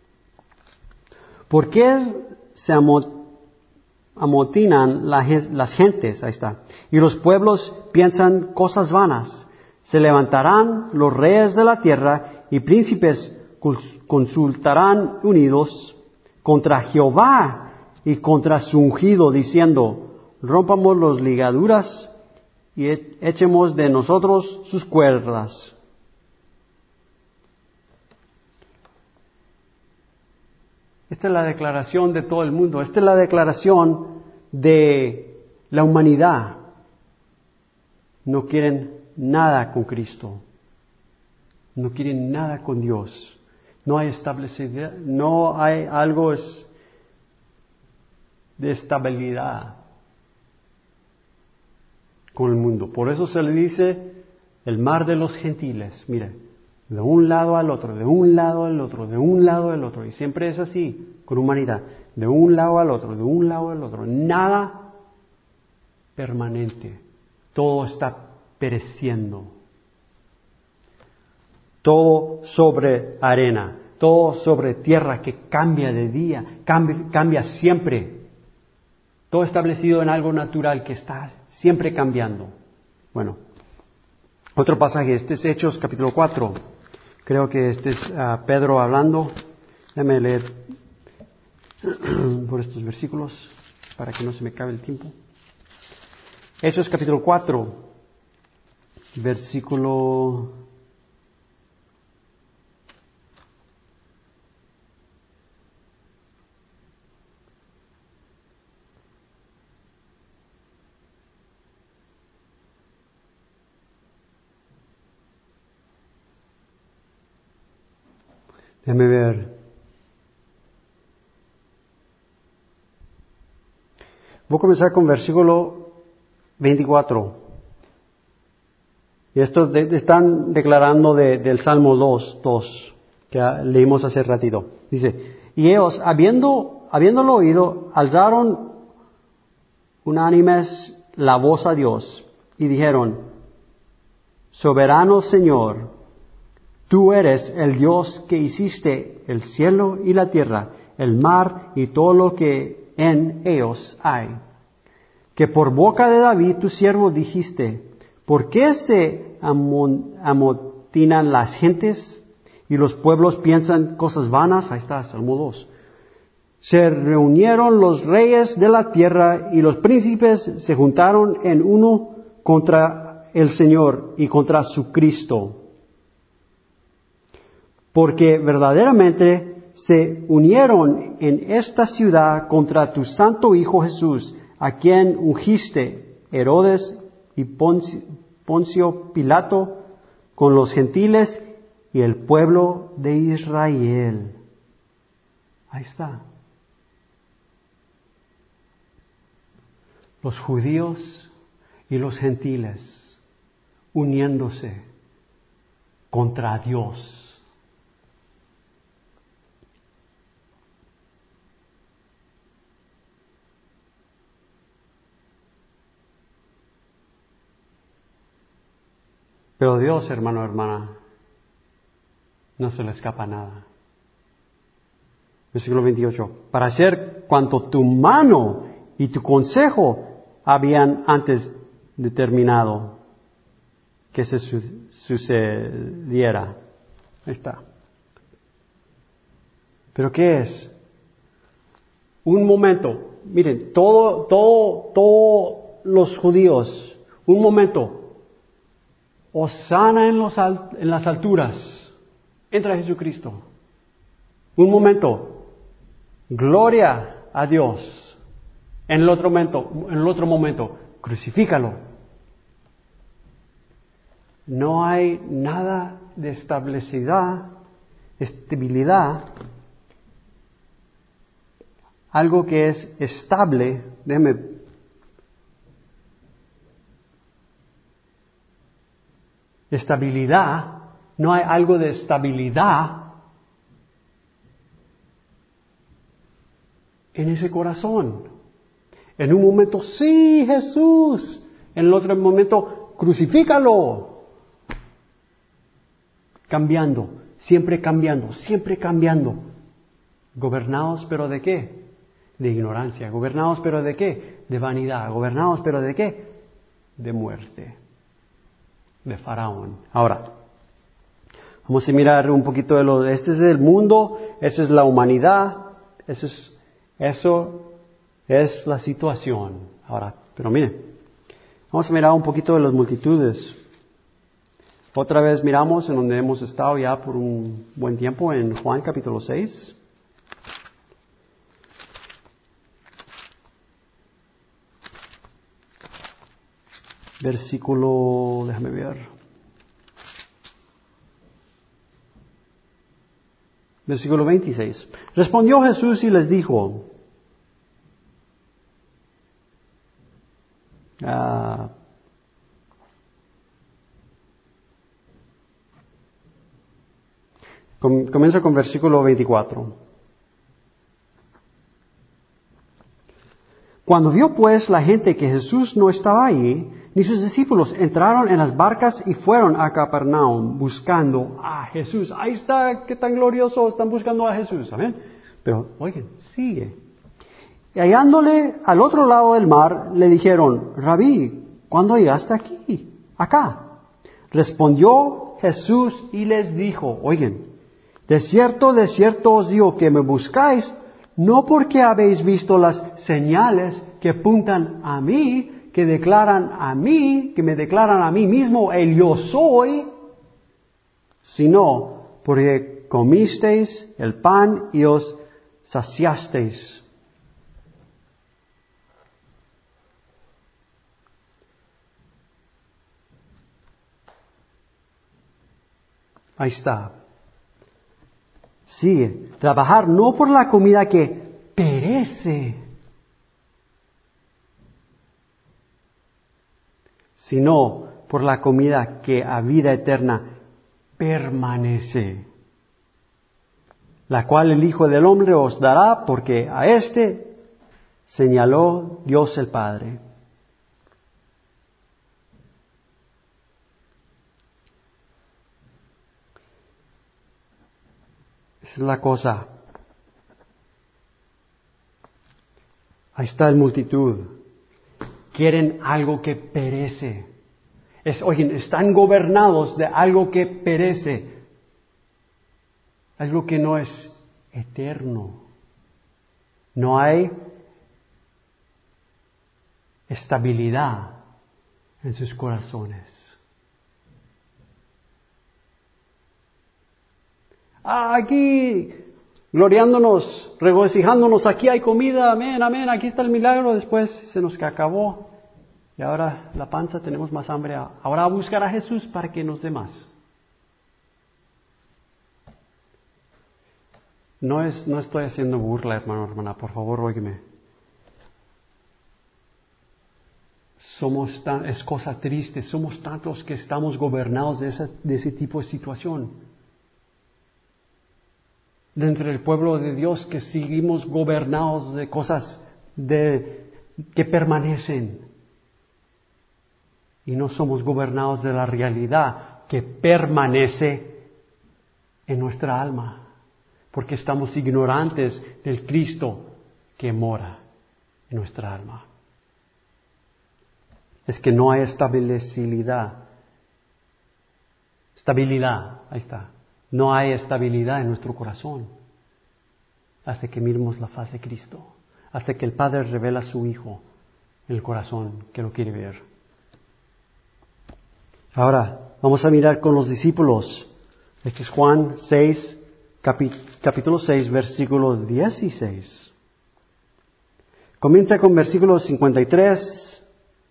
¿Por qué se amotinan las gentes? Ahí está. Y los pueblos piensan cosas vanas. Se levantarán los reyes de la tierra y príncipes consultarán unidos contra Jehová y contra su ungido, diciendo, rompamos las ligaduras y echemos de nosotros sus cuerdas. Esta es la declaración de todo el mundo. Esta es la declaración de la humanidad. No quieren nada con Cristo. No quieren nada con Dios. No hay estabilidad, no hay algo es de estabilidad con el mundo. Por eso se le dice el mar de los gentiles. Mire, de un lado al otro, de un lado al otro, de un lado al otro. Y siempre es así con humanidad. De un lado al otro, de un lado al otro. Nada permanente. Todo está pereciendo. Todo sobre arena. Todo sobre tierra que cambia de día. Cambia, cambia siempre. Todo establecido en algo natural que está siempre cambiando. Bueno, otro pasaje, este es Hechos capítulo cuatro. Creo que este es uh, Pedro hablando. Déjame leer por estos versículos para que no se me acabe el tiempo. Hechos capítulo cuatro, versículo Déjame ver. Voy a comenzar con versículo veinticuatro. Y esto de, están declarando de, del Salmo dos, dos, que leímos hace ratito. Dice, y ellos, habiendo, habiéndolo oído, alzaron unánimes la voz a Dios y dijeron, soberano Señor, tú eres el Dios que hiciste el cielo y la tierra, el mar y todo lo que en ellos hay. Que por boca de David tu siervo dijiste, ¿por qué se amotinan las gentes y los pueblos piensan cosas vanas? Ahí está, Salmo dos. Se reunieron los reyes de la tierra y los príncipes se juntaron en uno contra el Señor y contra su Cristo. Porque verdaderamente se unieron en esta ciudad contra tu santo Hijo Jesús, a quien ungiste Herodes y Poncio, Poncio Pilato con los gentiles y el pueblo de Israel. Ahí está. Los judíos y los gentiles uniéndose contra Dios. Pero Dios, hermano, hermana, no se le escapa nada. Versículo veintiocho. Para hacer cuanto tu mano y tu consejo habían antes determinado que se su- sucediera. Ahí está. ¿Pero qué es? Un momento. Miren, todo, todo, todos los judíos, un momento. Hosana en, los al- en las alturas. Entra Jesucristo. Un momento. Gloria a Dios. En el otro momento, en el otro momento, crucifícalo. No hay nada de estabilidad, estabilidad, algo que es estable. Déjeme estabilidad, no hay algo de estabilidad en ese corazón. En un momento, sí, Jesús. En el otro momento, crucifícalo. Cambiando, siempre cambiando, siempre cambiando. Gobernados, pero ¿de qué? De ignorancia. Gobernados, pero ¿de qué? De vanidad. Gobernados, pero ¿de qué? De muerte. De Faraón. Ahora, vamos a mirar un poquito de lo, este es el mundo, esa es la humanidad, eso es, eso es la situación. Ahora, pero mire, vamos a mirar un poquito de las multitudes. Otra vez miramos en donde hemos estado ya por un buen tiempo, en Juan capítulo seis. Versículo, déjame ver. Versículo veintiséis. Respondió Jesús y les dijo, ah, com- comienzo con versículo veinticuatro. Cuando vio pues la gente que Jesús no estaba allí, ni sus discípulos, entraron en las barcas y fueron a Capernaum buscando a Jesús. Ahí está, qué tan glorioso, están buscando a Jesús, amén. Pero, oigan, sigue. Y hallándole al otro lado del mar, le dijeron, Rabí, ¿cuándo llegaste aquí? Acá. Respondió Jesús y les dijo, oigan, de cierto, de cierto os digo que me buscáis, no porque habéis visto las señales que apuntan a mí, que declaran a mí, que me declaran a mí mismo, el yo soy, sino porque comisteis el pan y os saciasteis. Ahí está. Sigue. Trabajar no por la comida que perece, sino por la comida que a vida eterna permanece, la cual el Hijo del Hombre os dará, porque a éste señaló Dios el Padre. Esa es la cosa. Ahí está la multitud. Quieren algo que perece. Es, oigan, están gobernados de algo que perece. Algo que no es eterno. No hay estabilidad en sus corazones. Ah, aquí, gloriándonos, regocijándonos, aquí hay comida, amén, amén, aquí está el milagro, después se nos acabó. Y ahora la panza, tenemos más hambre. Ahora a buscar a Jesús para que nos dé más. No es, no estoy haciendo burla, hermano, hermana, por favor, óigame. Somos tan, es cosa triste, somos tantos que estamos gobernados de, esa, de ese tipo de situación. Dentro del pueblo de Dios que seguimos gobernados de cosas de, que permanecen. Y no somos gobernados de la realidad que permanece en nuestra alma. Porque estamos ignorantes del Cristo que mora en nuestra alma. Es que no hay estabilidad. Estabilidad, ahí está. No hay estabilidad en nuestro corazón hasta que miremos la faz de Cristo, hasta que el Padre revela a su Hijo en el corazón que lo quiere ver. Ahora, vamos a mirar con los discípulos. Este es Juan seis, capi, capítulo seis, versículo dieciséis. Comienza con versículos cincuenta y tres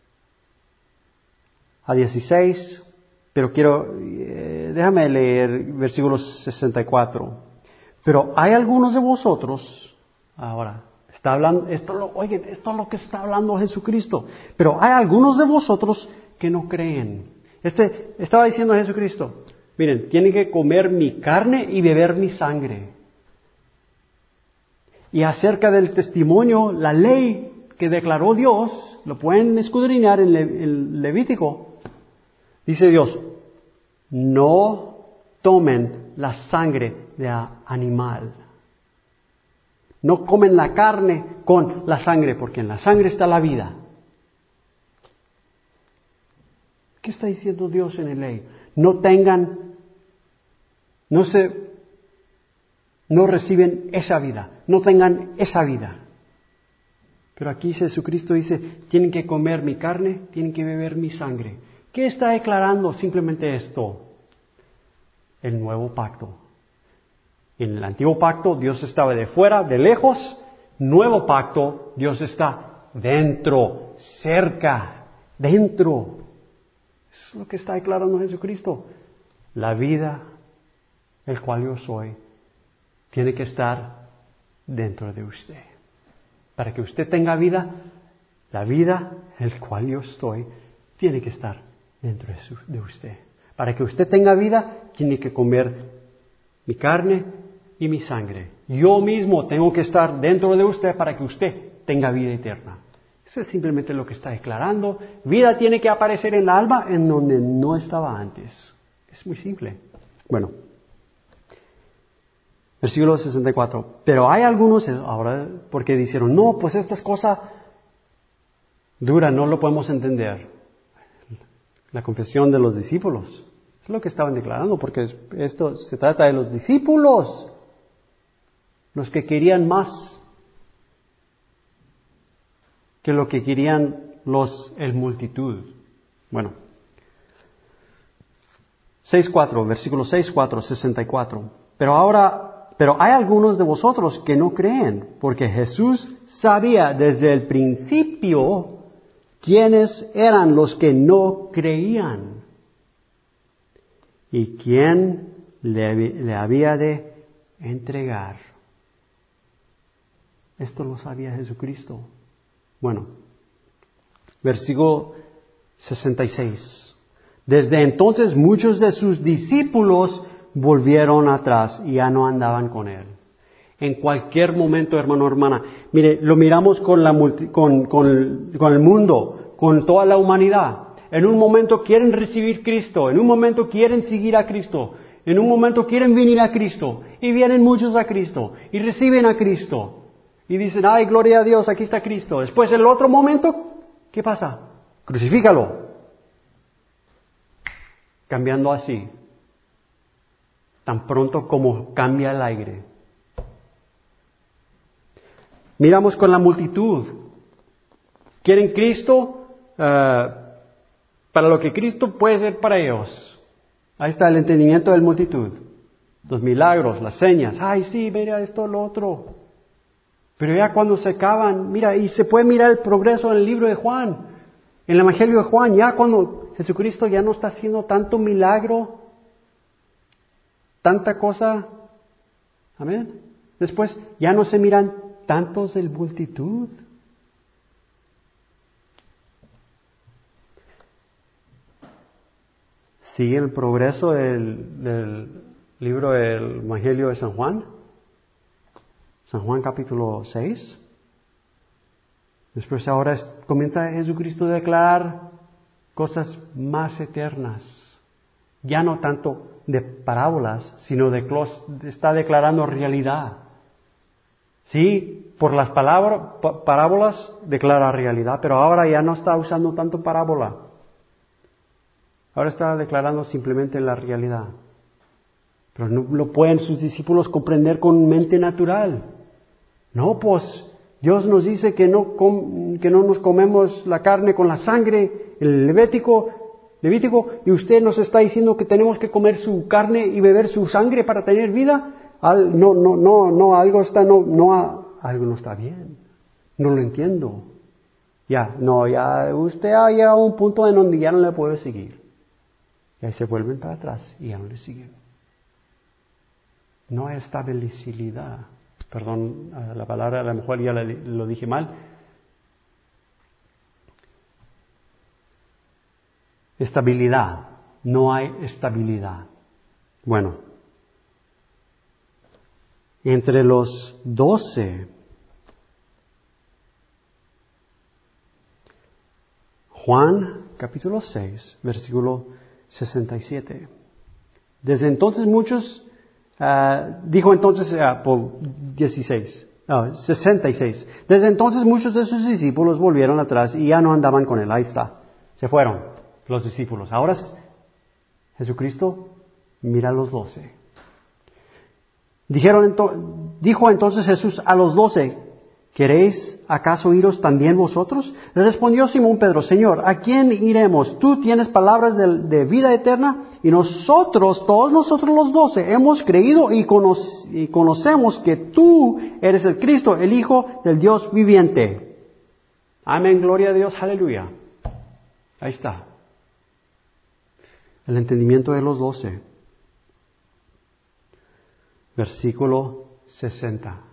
a dieciséis. Pero quiero, eh, déjame leer versículos sesenta y cuatro. Pero hay algunos de vosotros, ahora, está hablando, esto lo, oigan, esto es lo que está hablando Jesucristo. Pero hay algunos de vosotros que no creen. Este, estaba diciendo Jesucristo, miren, tienen que comer mi carne y beber mi sangre. Y acerca del testimonio, la ley que declaró Dios, lo pueden escudriñar en el Levítico. Dice Dios, no tomen la sangre de animal. No comen la carne con la sangre, porque en la sangre está la vida. ¿Qué está diciendo Dios en la ley? No tengan, no se, no reciben esa vida, no tengan esa vida. Pero aquí Jesucristo dice, tienen que comer mi carne, tienen que beber mi sangre. ¿Qué está declarando? Simplemente esto, el nuevo pacto. En el antiguo pacto Dios estaba de fuera, de lejos. Nuevo pacto, Dios está dentro, cerca, dentro. Eso es lo que está declarando Jesucristo. La vida, el cual yo soy, tiene que estar dentro de usted. Para que usted tenga vida, la vida en la cual yo estoy, tiene que estar dentro de, su, de usted. Para que usted tenga vida, tiene que comer mi carne y mi sangre. Yo mismo tengo que estar dentro de usted para que usted tenga vida eterna. Eso es simplemente lo que está declarando. Vida tiene que aparecer en el alma en donde no estaba antes. Es muy simple. Bueno, versículo sesenta y cuatro. Pero hay algunos ahora porque dijeron, no, pues esta es cosa dura, no lo podemos entender. La confesión de los discípulos. Es lo que estaban declarando, porque esto se trata de los discípulos. Los que querían más que lo que querían los el multitud. Bueno, seis cuatro, versículo seis cuatro, sesenta y cuatro. Pero ahora, pero hay algunos de vosotros que no creen, porque Jesús sabía desde el principio quiénes eran los que no creían y quién le, le había de entregar. Esto lo sabía Jesucristo. Bueno, versículo sesenta y seis. Desde entonces muchos de sus discípulos volvieron atrás y ya no andaban con él. En cualquier momento, hermano, hermana, mire, lo miramos con, la multi, con, con, con el mundo, con toda la humanidad. En un momento quieren recibir Cristo, en un momento quieren seguir a Cristo, en un momento quieren venir a Cristo, y vienen muchos a Cristo, y reciben a Cristo. Y dicen, ay, gloria a Dios, aquí está Cristo. Después, en el otro momento, ¿qué pasa? Crucifícalo. Cambiando así. Tan pronto como cambia el aire. Miramos con la multitud. ¿Quieren Cristo? Uh, para lo que Cristo puede ser para ellos. Ahí está el entendimiento de la multitud. Los milagros, las señas. Ay, sí, mira esto, lo otro. Pero ya cuando se acaban, mira, y se puede mirar el progreso en el libro de Juan, en el Evangelio de Juan, ya cuando Jesucristo ya no está haciendo tanto milagro, tanta cosa, amén. Después ya no se miran tantos de multitud. Sigue el progreso del, del libro del Evangelio de San Juan. San Juan capítulo seis. Después ahora es, comienza Jesucristo a declarar cosas más eternas. Ya no tanto de parábolas, sino de está declarando realidad. Sí, por las palabras, parábolas declara realidad, pero ahora ya no está usando tanto parábola. Ahora está declarando simplemente la realidad. Pero no lo pueden sus discípulos comprender con mente natural. No, pues Dios nos dice que no, com, que no nos comemos la carne con la sangre, el Levítico, Levítico, y usted nos está diciendo que tenemos que comer su carne y beber su sangre para tener vida. Al, no, no, no, no, algo está, no, no, algo no está bien. No lo entiendo. Ya, no, ya, usted ha llegado a un punto en donde ya no le puede seguir. Y ahí se vuelven para atrás y ya no le siguen. No hay estabilidad. Perdón, la palabra a lo mejor ya lo dije mal. Estabilidad. No hay estabilidad. Bueno, entre los doce, Juan capítulo seis, versículo sesenta y siete. Desde entonces muchos... Uh, dijo entonces uh, por dieciséis, no, sesenta y seis. Desde entonces muchos de sus discípulos volvieron atrás y ya no andaban con él. Ahí está. Se fueron los discípulos. Ahora Jesucristo mira a los doce. Dijeron ento- dijo entonces Jesús a los doce, ¿queréis acaso iros también vosotros? Le respondió Simón Pedro, Señor, ¿a quién iremos? Tú tienes palabras de, de vida eterna y nosotros, todos nosotros los doce, hemos creído y, cono- y conocemos que tú eres el Cristo, el Hijo del Dios viviente. Amén, gloria a Dios, aleluya. Ahí está. El entendimiento de los doce. Versículo sesenta.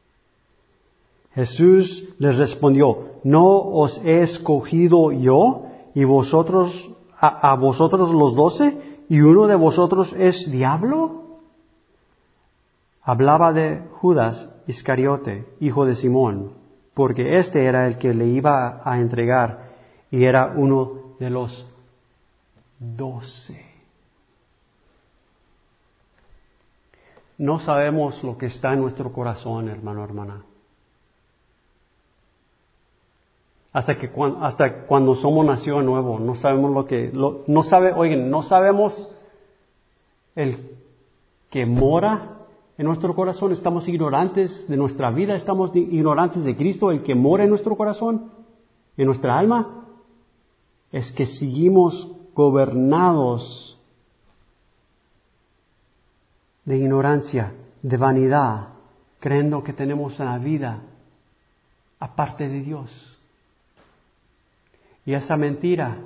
Jesús les respondió, ¿no os he escogido yo y vosotros, a, a vosotros los doce, y uno de vosotros es diablo? Hablaba de Judas Iscariote, hijo de Simón, porque este era el que le iba a entregar y era uno de los doce. No sabemos lo que está en nuestro corazón, hermano, hermana. Hasta que hasta cuando somos nacido nuevo, no sabemos lo que, lo, no sabe, oigan, no sabemos el que mora en nuestro corazón. Estamos ignorantes de nuestra vida, estamos ignorantes de Cristo, el que mora en nuestro corazón, en nuestra alma. Es que seguimos gobernados de ignorancia, de vanidad, creyendo que tenemos una vida aparte de Dios. Y esa mentira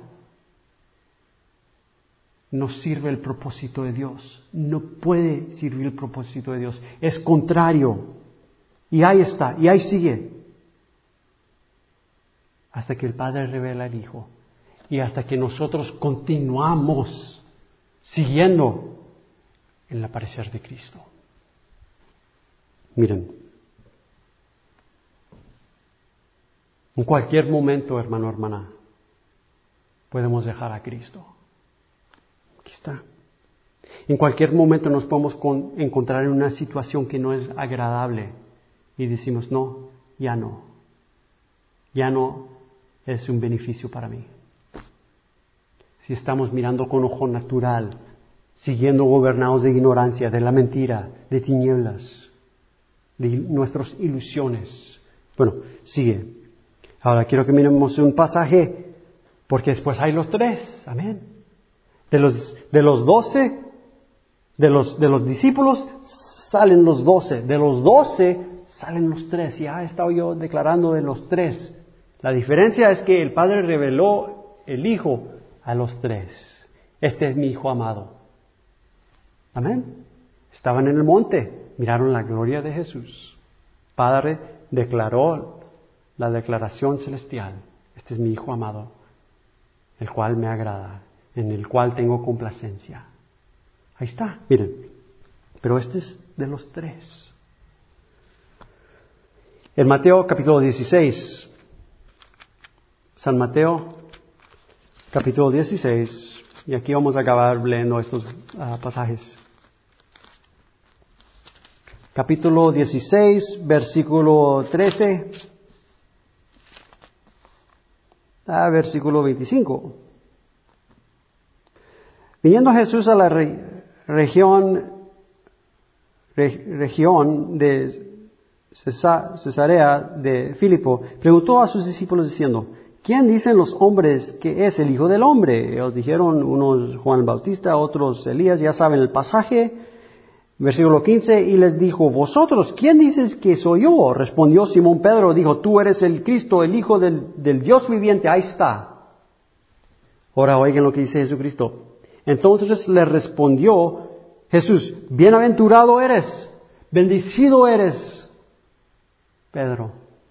no sirve el propósito de Dios. No puede servir el propósito de Dios. Es contrario. Y ahí está, y ahí sigue. Hasta que el Padre revela al Hijo. Y hasta que nosotros continuamos siguiendo el aparecer de Cristo. Miren. En cualquier momento, hermano, hermana, podemos dejar a Cristo. Aquí está. En cualquier momento nos podemos con, encontrar en una situación que no es agradable y decimos, no, ya no. Ya no es un beneficio para mí. Si estamos mirando con ojo natural, siguiendo gobernados de ignorancia, de la mentira, de tinieblas, de nuestras ilusiones. Bueno, sigue. Ahora quiero que miremos un pasaje, porque después hay los tres, amén. De los, de los doce, de los, de los discípulos salen los doce, de los doce salen los tres. Ya he estado yo declarando de los tres. La diferencia es que el Padre reveló el Hijo a los tres. Este es mi Hijo amado. Amén. Estaban en el monte, miraron la gloria de Jesús. Padre declaró la declaración celestial. Este es mi Hijo amado, el cual me agrada, en el cual tengo complacencia. Ahí está, miren. Pero este es de los tres. En Mateo capítulo dieciséis, San Mateo capítulo dieciséis, y aquí vamos a acabar leyendo estos uh, pasajes. Capítulo dieciséis, versículo trece a versículo veinticinco. Viniendo Jesús a la re- región, re- región de Cesa- Cesarea de Filipo, preguntó a sus discípulos diciendo, ¿quién dicen los hombres que es el Hijo del Hombre? Ellos dijeron, unos Juan el Bautista, otros Elías, ya saben el pasaje. Versículo quince, y les dijo, ¿vosotros quién dices que soy yo? Respondió Simón Pedro, dijo, tú eres el Cristo, el Hijo del, del Dios viviente. Ahí está. Ahora oigan lo que dice Jesucristo. Entonces le respondió Jesús, bienaventurado eres, bendecido eres, Pedro,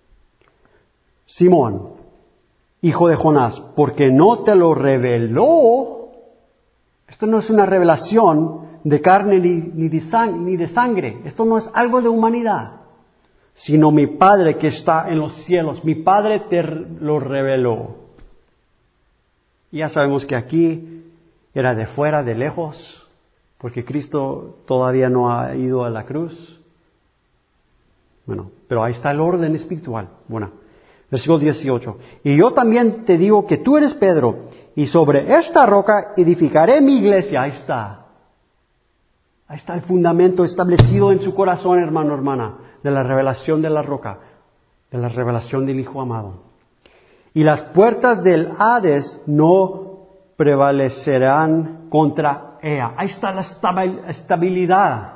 Simón, hijo de Jonás, porque no te lo reveló. Esto no es una revelación de carne ni, ni, de sang- ni de sangre. Esto no es algo de humanidad, sino mi Padre que está en los cielos. Mi Padre te lo reveló. Ya sabemos que aquí era de fuera, de lejos, porque Cristo todavía no ha ido a la cruz. Bueno, pero ahí está el orden espiritual. Bueno, versículo dieciocho. Y yo también te digo que tú eres Pedro, y sobre esta roca edificaré mi iglesia. Ahí está. Ahí está el fundamento establecido en su corazón, hermano, hermana, de la revelación de la roca, de la revelación del Hijo amado. Y las puertas del Hades no prevalecerán contra ella. Ahí está la estabilidad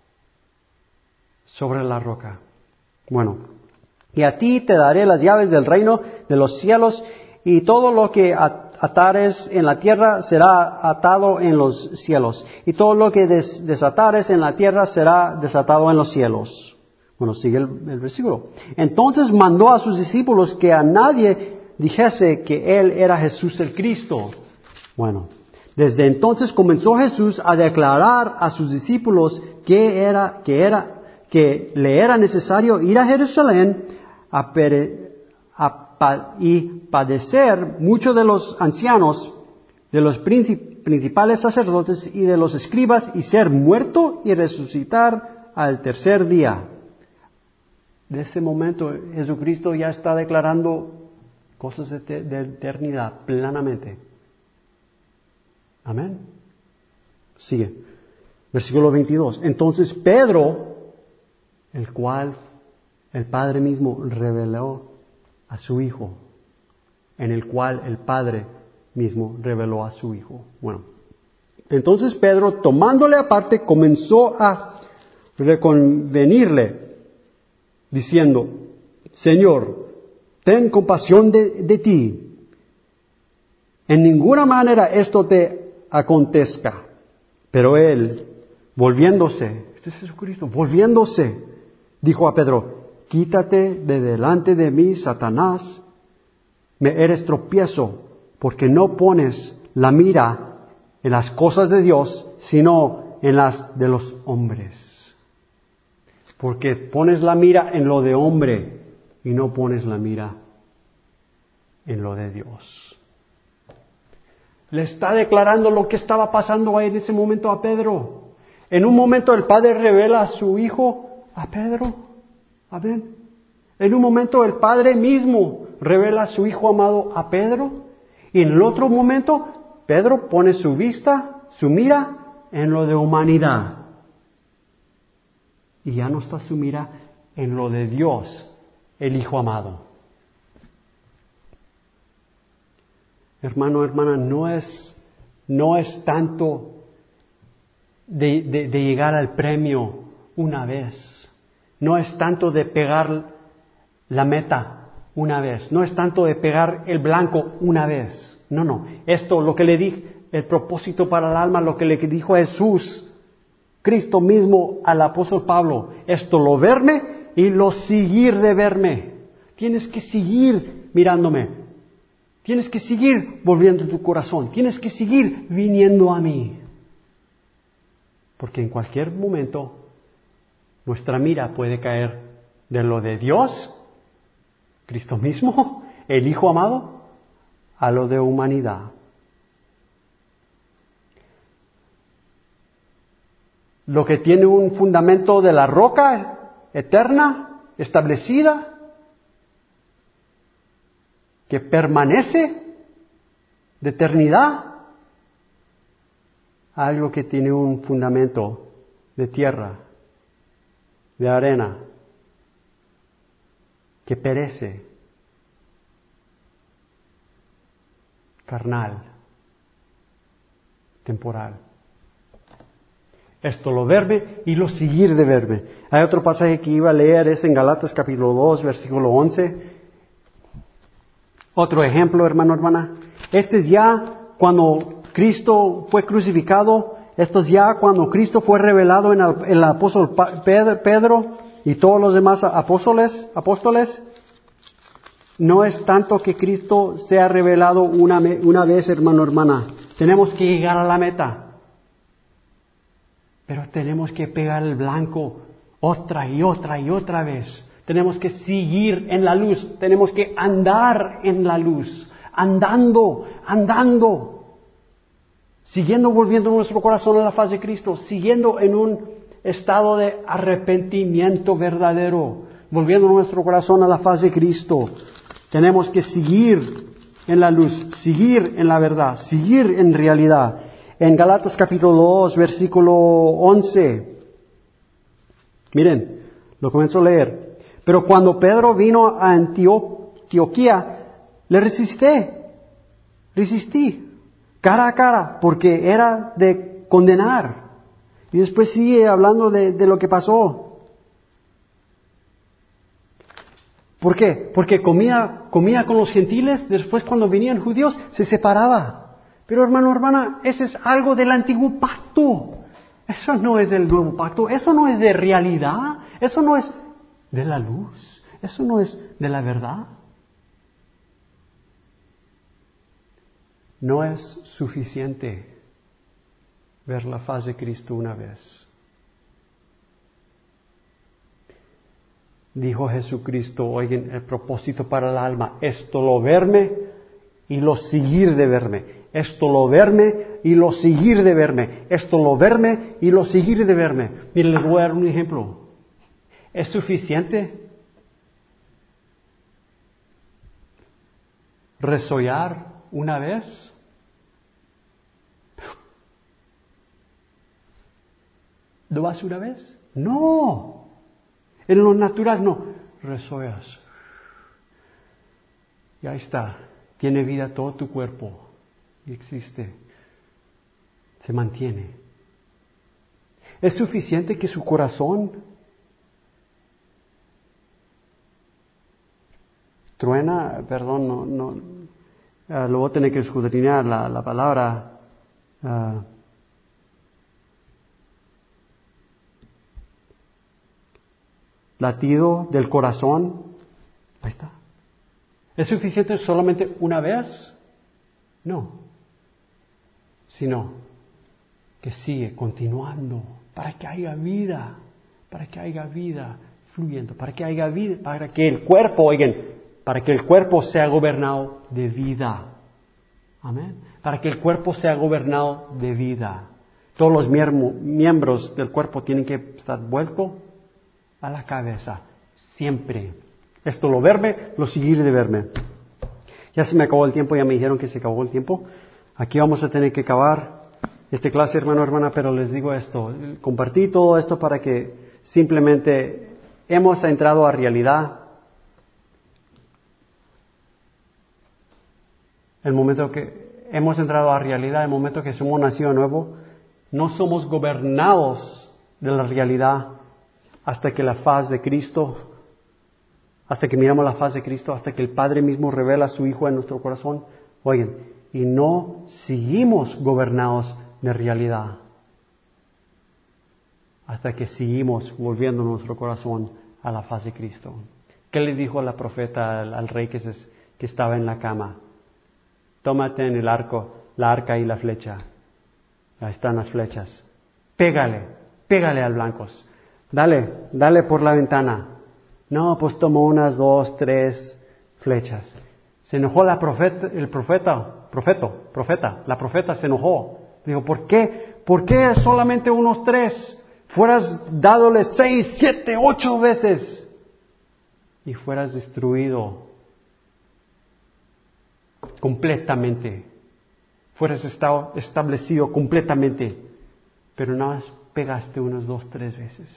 sobre la roca. Bueno, y a ti te daré las llaves del reino de los cielos, y todo lo que atares en la tierra será atado en los cielos, y todo lo que des- desatares en la tierra será desatado en los cielos. Bueno, sigue el, el versículo. Entonces mandó a sus discípulos que a nadie dijese que él era Jesús el Cristo. Bueno, desde entonces comenzó Jesús a declarar a sus discípulos que era, que era, que le era necesario ir a Jerusalén a, pere, a pa, y padecer muchos de los ancianos, de los princip, principales sacerdotes y de los escribas, y ser muerto y resucitar al tercer día. De ese momento Jesucristo ya está declarando cosas de, te, de eternidad plenamente. Amén. Sigue. Versículo veintidós. Entonces Pedro, el cual el Padre mismo reveló a su Hijo, en el cual el Padre mismo reveló a su Hijo. Bueno, entonces Pedro, tomándole aparte, comenzó a reconvenirle, diciendo: Señor, ten compasión de, de ti. En ninguna manera esto te acontezca. Pero él, volviéndose, este es Jesucristo, volviéndose, dijo a Pedro: Quítate de delante de mí, Satanás, me eres tropiezo, porque no pones la mira en las cosas de Dios, sino en las de los hombres. Porque pones la mira en lo de hombre y no pones la mira en lo de Dios. Le está declarando lo que estaba pasando ahí en ese momento a Pedro. En un momento el Padre revela a su Hijo a Pedro. Amén. En un momento el Padre mismo revela a su Hijo amado a Pedro. Y en el otro momento Pedro pone su vista, su mira en lo de humanidad. Y ya no está su mira en lo de Dios, el Hijo amado. Hermano, hermana, no es, no es tanto de, de, de llegar al premio una vez. No es tanto de pegar la meta una vez. No es tanto de pegar el blanco una vez. No, no. Esto, lo que le dije, el propósito para el alma, lo que le dijo Jesús, Cristo mismo al apóstol Pablo, esto lo verme y lo seguir de verme. Tienes que seguir mirándome. Tienes que seguir volviendo tu corazón. Tienes que seguir viniendo a mí. Porque en cualquier momento nuestra mira puede caer de lo de Dios, Cristo mismo, el Hijo amado, a lo de humanidad. Lo que tiene un fundamento de la roca eterna, establecida, que permanece de eternidad, algo que tiene un fundamento de tierra, de arena, que perece, carnal, temporal. Esto lo verme y lo seguir de verme. Hay otro pasaje que iba a leer, es en Galatas capítulo dos, versículo once. Otro ejemplo, hermano, hermana. Este es ya cuando Cristo fue crucificado. Esto es ya cuando Cristo fue revelado en el, en el apóstol Pedro y todos los demás apóstoles, apóstoles. No es tanto que Cristo sea revelado una, una vez, hermano, hermana. Tenemos que llegar a la meta. Pero tenemos que pegar el blanco otra y otra y otra vez. Tenemos que seguir en la luz. Tenemos que andar en la luz. Andando, andando. Siguiendo volviendo nuestro corazón a la faz de Cristo. Siguiendo en un estado de arrepentimiento verdadero. Volviendo nuestro corazón a la faz de Cristo. Tenemos que seguir en la luz. Seguir en la verdad. Seguir en realidad. En Galatas capítulo dos, versículo once. Miren, lo comienzo a leer. Pero cuando Pedro vino a Antioquía, le resisté, resistí, cara a cara, porque era de condenar. Y después sigue hablando de, de lo que pasó. ¿Por qué? Porque comía, comía con los gentiles, después cuando venían judíos se separaba. Pero hermano, hermana, ese es algo del antiguo pacto. Eso no es del nuevo pacto, eso no es de realidad, eso no es de la luz, eso no es de la verdad. No es suficiente ver la faz de Cristo una vez. Dijo Jesucristo, oigan, el propósito para el alma, esto lo verme y lo seguir de verme. Esto lo verme y lo seguir de verme. Esto lo verme y lo seguir de verme. Miren, les voy a dar un ejemplo. ¿Es suficiente resollar una vez? ¿Lo vas una vez? No. En lo natural no. Resollas. Y ahí está. Tiene vida todo tu cuerpo. Y existe. Se mantiene. ¿Es suficiente que su corazón truena? Perdón, no, no. Uh, lo voy a tener que escudriñar la, la palabra. Uh, latido del corazón. Ahí está. ¿Es suficiente solamente una vez? No. Sino que sigue continuando para que haya vida, para que haya vida fluyendo, para que haya vida, para que el cuerpo, oigan, para que el cuerpo sea gobernado de vida. Amén. Para que el cuerpo sea gobernado de vida. Todos los miembros del cuerpo tienen que estar vueltos a la cabeza, siempre. Esto lo verme, lo seguir de verme. Ya se me acabó el tiempo, ya me dijeron que se acabó el tiempo. Aquí vamos a tener que acabar esta clase, hermano, hermana, pero les digo esto, compartí todo esto para que simplemente hemos entrado a realidad. El momento que hemos entrado a realidad, el momento que somos nacido de nuevo, no somos gobernados de la realidad hasta que la faz de Cristo, hasta que miramos la faz de Cristo, hasta que el Padre mismo revela a su Hijo en nuestro corazón. Oigan, y no seguimos gobernados de realidad hasta que seguimos volviendo nuestro corazón a la faz de Cristo. ¿Qué le dijo la profeta al, al rey que, se, que estaba en la cama? Tómate en el arco, la arca y la flecha. Ahí están las flechas. Pégale, pégale al blancos. Dale, dale por la ventana. No, pues tomó unas dos, tres flechas. Se enojó la profeta, el profeta, profeta, profeta, la profeta se enojó. Dijo, ¿por qué? ¿Por qué solamente unos tres? Fueras dádole seis, siete, ocho veces y fueras destruido completamente. Fueras estado establecido completamente, pero nada más pegaste unas dos, tres veces.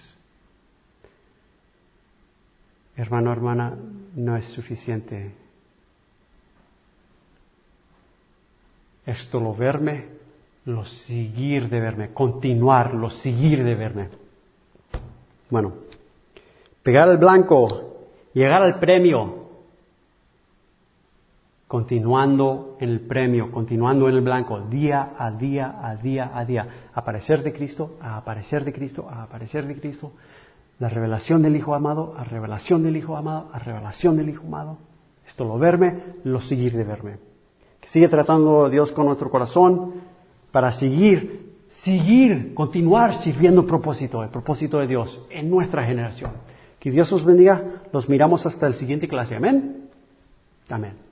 Hermano, hermana, no es suficiente. Esto lo verme, lo seguir de verme, continuar, lo seguir de verme. Bueno, pegar al blanco, llegar al premio, continuando en el premio, continuando en el blanco, día a día, a día a día, aparecer de Cristo, a aparecer de Cristo, a aparecer de Cristo, la revelación del Hijo amado, a revelación del Hijo amado, a revelación del Hijo amado. Esto lo verme, lo seguir de verme. Que sigue tratando Dios con nuestro corazón para seguir, seguir, continuar sirviendo el propósito, el propósito de Dios en nuestra generación. Que Dios os bendiga. Los miramos hasta el siguiente clase. Amén. Amén.